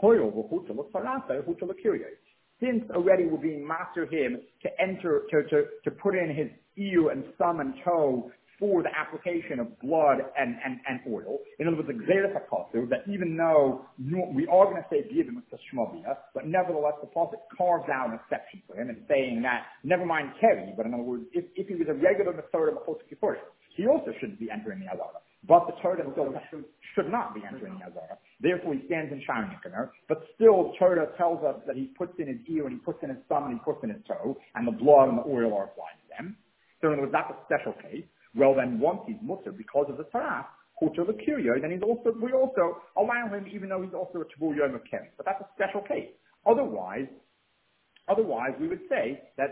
Since already we're being master him to enter, to put in his ear and thumb and toe for the application of blood and oil. In other words, the Gzeres HaKosov, that even though we are going to say B'yivim with the Shmobia, but nevertheless the prophet carves out an exception for him and saying that, never mind Keri, but in other words, if he was a regular Masorah B'chot Kippurim, he also shouldn't be entering the Azara. But the Torah still should not be entering the Azara. Therefore, he stands in Sharon Yikaner. But still, Torah tells us that he puts in his ear and he puts in his thumb and he puts in his toe, and the blood and the oil are applied to them. So in other words, that's a special case. Well, then once he's mutter because of the Torah, Hutter the Kiryo, then we also allow him, even though he's also a Tabur Yom of Keri. But that's a special case. Otherwise, we would say that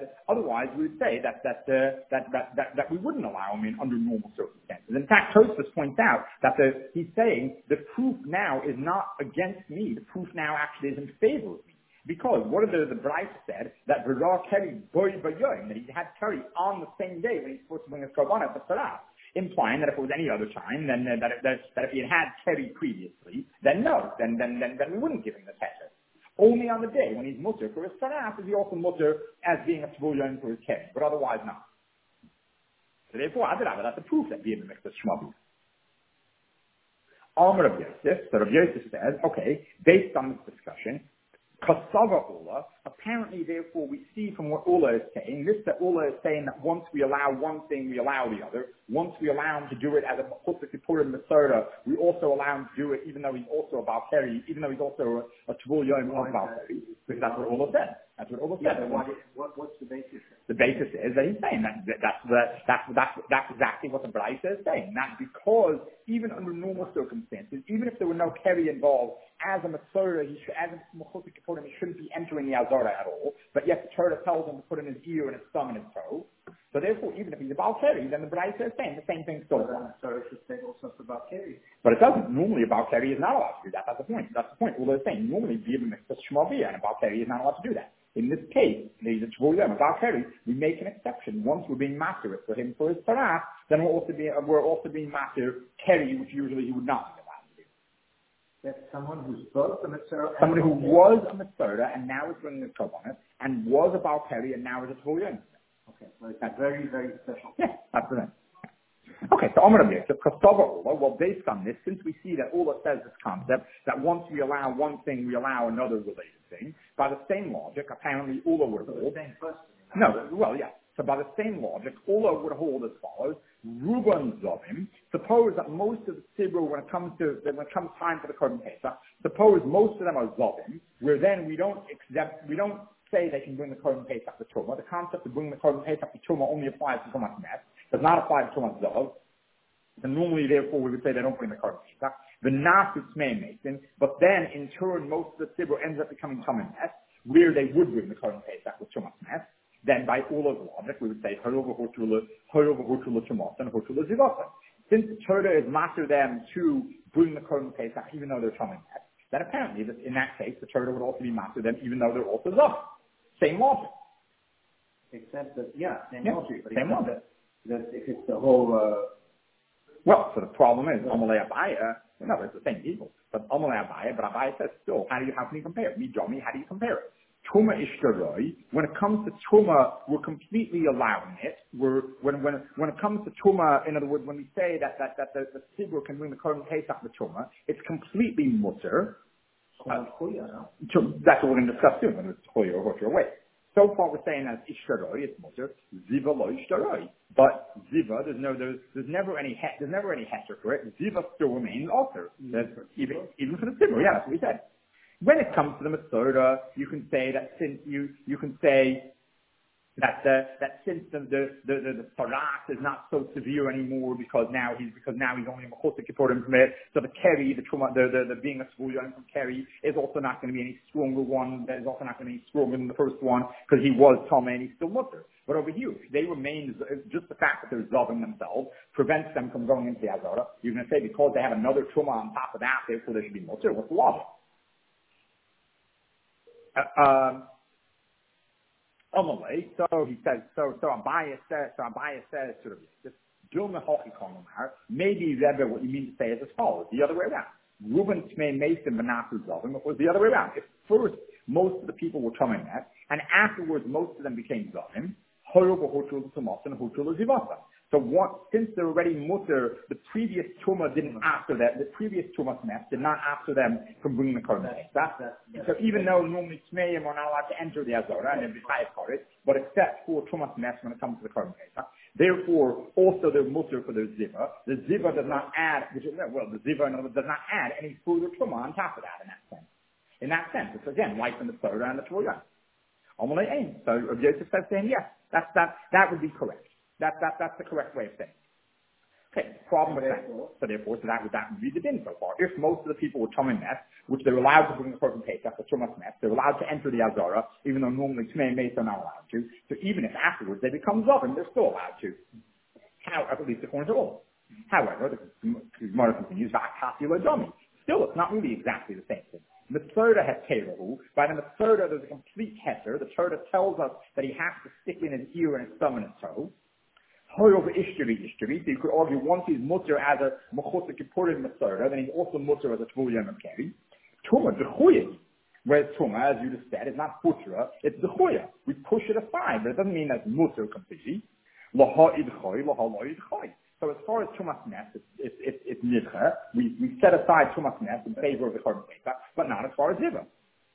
we wouldn't allow him in under normal circumstances. In fact, Tosfos points out that he's saying the proof now is not against me. The proof now actually is in favor of me. Because what did the Braita said that V'ra Keri boy b'yoyim, that he had Keri on the same day when he's supposed to bring his korbanot to Sarah, implying that if it was any other time, then that if he had Keri previously, then no, then we wouldn't give him the Tesher. Only on the day when he's mutter for his Sarah is he also mutter as being a Tzvul Yom for his Keri, but otherwise not. So therefore, that's the proof that being the mixed Shmabi. Amar Rav Yosef, so Rav Yosef says, okay, based on this discussion, Kasava Ula, apparently therefore we see from what Ula is saying, that Ula is saying that once we allow one thing, we allow the other. Once we allow him to do it as a Chutz Kippurim Masorah, we also allow him to do it even though he's also a Baal Keri, even though he's also a Tvul Yom of Baal Keri, because that's what Ula said. That's what Ula said. What's the basis? The basis is that he's saying that's exactly what the Braita is saying. That because even under normal circumstances, even if there were no Keri involved, as a Masorah, as a Chutz Kippurim, he shouldn't be entering the Azara at all. But yet the Torah tells him to put in his ear and his thumb and his toe. So therefore, even if he's a Baal Keri, then the Braita is saying the same thing still applies. So it should say also for Baal Keri. But it doesn't. Normally a Baal Keri is not allowed to do that. That's the point. That's the point. Although it's saying normally B'yivim is Shmaviyah, and a Baal Keri is not allowed to do that. In this case, there's a Tvul Yom, a Baal Keri, we make an exception. Once we're being master for him for his Torah, then we're also being master Keri, which usually he would not be allowed to do. That's someone who's both a Masorah. Someone who was a Masorah and now is bringing the Korbanot, and was a Baal Keri and now is a Tvul Yom. Okay, so it's very, very special. Yeah, that's the thing. Okay, so Amar Rabbi Yosef, Kasava Ula, well, based on this, since we see that Ula says this concept, that once we allow one thing, we allow another related thing, by the same logic, apparently Ula would hold. So by the same logic, Ula would hold as follows, Ruban Zovim, suppose that most of the Tzibur, when it comes time for the Korban Pesach, suppose most of them are Zovim, where then we don't say they can bring the Korban Pesach to Tumah. The concept of bringing the Korban Pesach to Tumah only applies to Tumas Nes, does not apply to Tumas Zav. And normally, therefore, we would say they don't bring the Korban Pesach. The Nafutz may make them, but then in turn, most of the Tzibur ends up becoming Tumas Nes, where they would bring the Korban Pesach with Tumas Nes. Then by Ula's logic, we would say Harova Hotula Tumas and Hotula Zivasa. since the Torah is master them to bring the Korban Pesach, even though they're coming back, then apparently in that case, the Torah would also be master them, even though they're also Zov. Same logic. Except that, same logic. But same logic. That if it's the whole, well, so the problem is, Amalei Abaya, no, it's the same people. But Amalei Abaya, but Abaya says still, how can you compare it? Midrami, how do you compare it? Tuma Ishtaroi, when it comes to Tuma, we're completely allowing it. When it comes to Tuma, in other words, when we say that the Tzibur can bring the Korban Pesach the Tuma, it's completely mutter. That's what we're going to discuss soon, whether it's Choya or Hotra away. So far we're saying that Ishtaroi, it's mutter, Ziva lo Ishtaroi. But Ziva, there's never any heter for it. Ziva still remains alter. Even for the Tzibur, that's what we said. When it comes to the Masorah, you can say that since you can say that since the Parat is not so severe anymore because now he's only a Mechutz Kippurim from it, so the Keri, the being a Shvuyon from Keri is also not going to be any stronger one. That is also not going to be any stronger than the first one because he was Tomei and he's still Mutter. But over here, they remain, just the fact that they're Zoving themselves prevents them from going into the Azara. You're going to say because they have another Truma on top of that, therefore they should be Mutter. What's the logic? So he says, so Abaya says sort of this, maybe Rebbe, what you mean to say is as follows, the other way around. Reuben, Tmei, Mason, Manasseh, Zovim, it was the other way around. If first, most of the people were coming that, and afterwards, most of them became Zovim, so since they're already mutter, the previous Tuma didn't after that, the previous Tumas Mess did not after them from bringing the Korban Pesach. So even though normally Tmeim are not allowed to enter the Azorah and then be high for it, but except for Tumas Mess when it comes to the Korban Pesach, therefore also they're mutter for their Ziva. The Ziva does not add, the Ziva in other words does not add any further Tuma on top of that in that sense. In that sense, it's again like in the Torah and the Torah. Amalei Ein. So Yosef says to him, yes, that would be correct. That's the correct way of saying it. Okay, problem with that. So therefore, that would be the din so far. If most of the people were Tumim Mess, which they're allowed to bring the Korban Pesach, the Tumas Mess, they're allowed to enter the Azara, even though normally Tmei and Mace are not allowed to. So even if afterwards they become Zovim, they're still allowed to. At least according to all. However, the Gemara continues, still, it's not really exactly the same thing. Masorah has Terehu. By the Masorah, there's a complete heter. The Torah tells us that he has to stick in his ear and his thumb and his toe. However, Ishtari. So you could argue once he's mutter as a Mechutz Kippurim Masorah, then he's also mutter as a Tvul Yom Keri. Tuma, Dechuya. Whereas Tuma, as you just said, is not Putra, it's Dechuya. We push it aside, but it doesn't mean that's mutter completely. Laha idchoy, laha lo idchoy. So as far as Tumas Mess, it's Nidcha. We set aside Tumas Mess in favor of the Korban Pesach, but not as far as Ziva.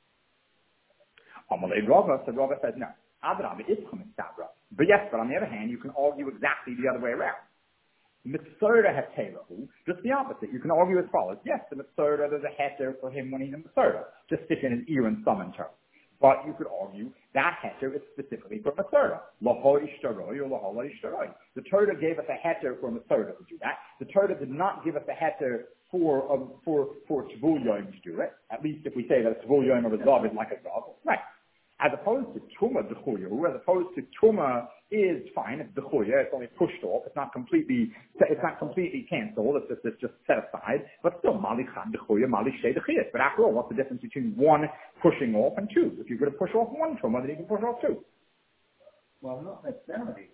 Amalei Rava, so Rava says no. Adrava is Chumin Sabra. But yes, but on the other hand, you can argue exactly the other way around. Masorah has Terehu, just the opposite. You can argue as follows. Yes, the Masorah, there's a heter for him when he's in Masorah. Just stick in his ear and thumb and toe. But you could argue that heter is specifically for Masorah. Laho ishtaroi or laho lo ishtaroi. The Torah gave us a heter for Masorah to do that. The Torah did not give us a heter for Tvul Yom to do it. At least if we say that a Tvul Yom of a Zav is like a Zav. Right. As opposed to Tuma Dechuya, as opposed to Tuma is fine, it's Dechuya, it's only pushed off, it's not completely cancelled, it's just set aside, but still Malichan Dechuya, Malishay Dechiyas. But after all, what's the difference between one pushing off and two? If you're going to push off one Tuma, then you can push off two. Well, not necessarily.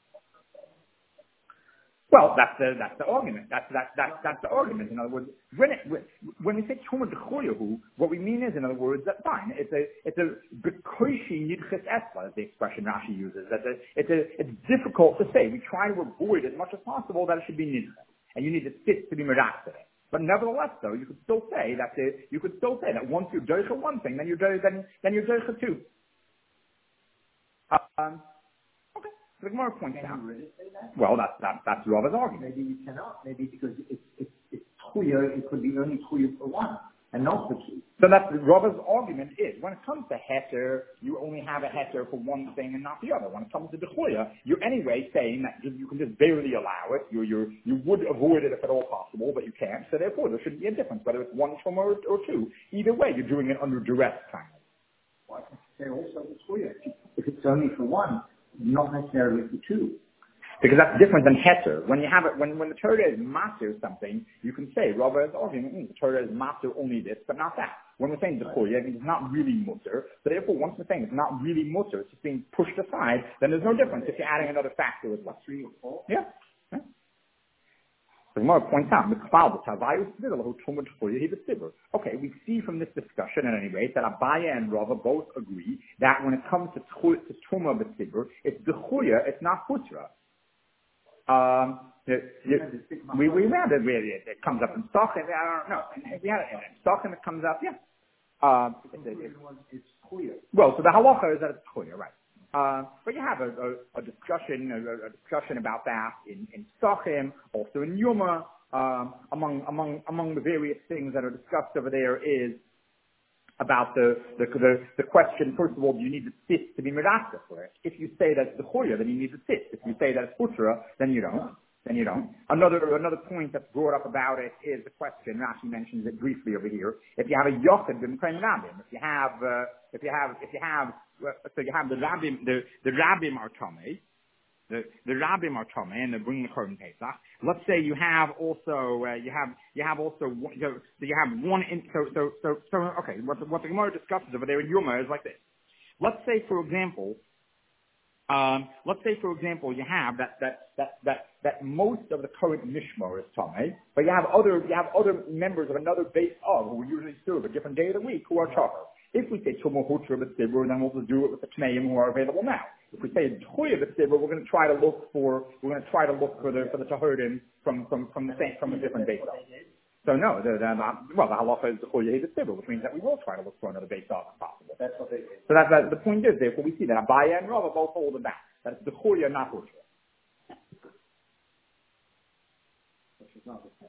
Well, that's the argument. That's the argument. In other words, when we say Tuma Dechuyahu, what we mean is, in other words, that fine. It's a bekoishi nidches esla, is the expression Rashi uses. It's difficult to say. We try to avoid as much as possible that it should be nidches, and you need to sit to be meraxed. But nevertheless, though, you could still say that once you're doicha one thing, then you're doicha two. Okay. The Gemara points out. Really say that? Well, that's Rava's argument. Maybe you cannot. Maybe because it's Chuya, it could be only Chuya for one, and not for two. So that's Rava's argument is, when it comes to heter, you only have a heter for one thing and not the other. When it comes to Dechuya, you're anyway saying that you can just barely allow it. You would avoid it if at all possible, but you can't. So therefore, there shouldn't be a difference, whether it's one Tuma or two. Either way, you're doing it under duress, kind of. Well, I can say also the Chuya. If it's only for one, not necessarily for two. Because that's different than heter. When you have it, when the Torah is master something, you can say, Rabbi is arguing, the Torah is master only this, but not that. When we're saying Zechuya, it means it's not really mutter. So therefore, once we're saying it's not really mutter, it's just being pushed aside, then there's no difference if you're adding another factor as well. 3 or 4? Yeah. Yeah. So the Gemara points out, okay, we see from this discussion at any rate that Abaya and Rava both agree that when it comes to Tuma B'Tzibur, it's Zechuya, it's not Putra. We read it really. It comes up in Stockholm. I don't know. We had it in Stockholm. It comes up. Yeah. It's clear. Well, so the halacha is that it's clear, right? But you have a discussion about that in Stockholm, also in Yuma. Among the various things that are discussed over there is about the question. First of all, do you need the tzit to be merasa for it? If you say that it's the choya, then you need the tzit. If you say that it's putra, then you don't. Another point that's brought up about it is the question. Rashi mentions it briefly over here. If you have a yochid b'mkrein rabim, if you have the rabim, the rabim are tamei. The rabbim are tamei and they're bringing the korban pesach. Let's say you have also okay. What the Gemara discusses over there in Yuma is like this. Let's say for example you have that most of the current mishmar is tamei, but you have other members of another base of who usually serve a different day of the week who are tamei. If we say Tumah Hutra B'Tzibur, then we'll just do it with the Tmeim who are available now. If we say Tchuya B'Tzibur, we're going to try to look for the Tahurim from a different base of. So no, the halacha is Tchuya B'Tzibur, which means that we will try to look for another base of if possible. That's what they do. So that's the point is, therefore we see that Abaya and Rava both hold it back. That it's Tchuya, not Hutra. Which is not the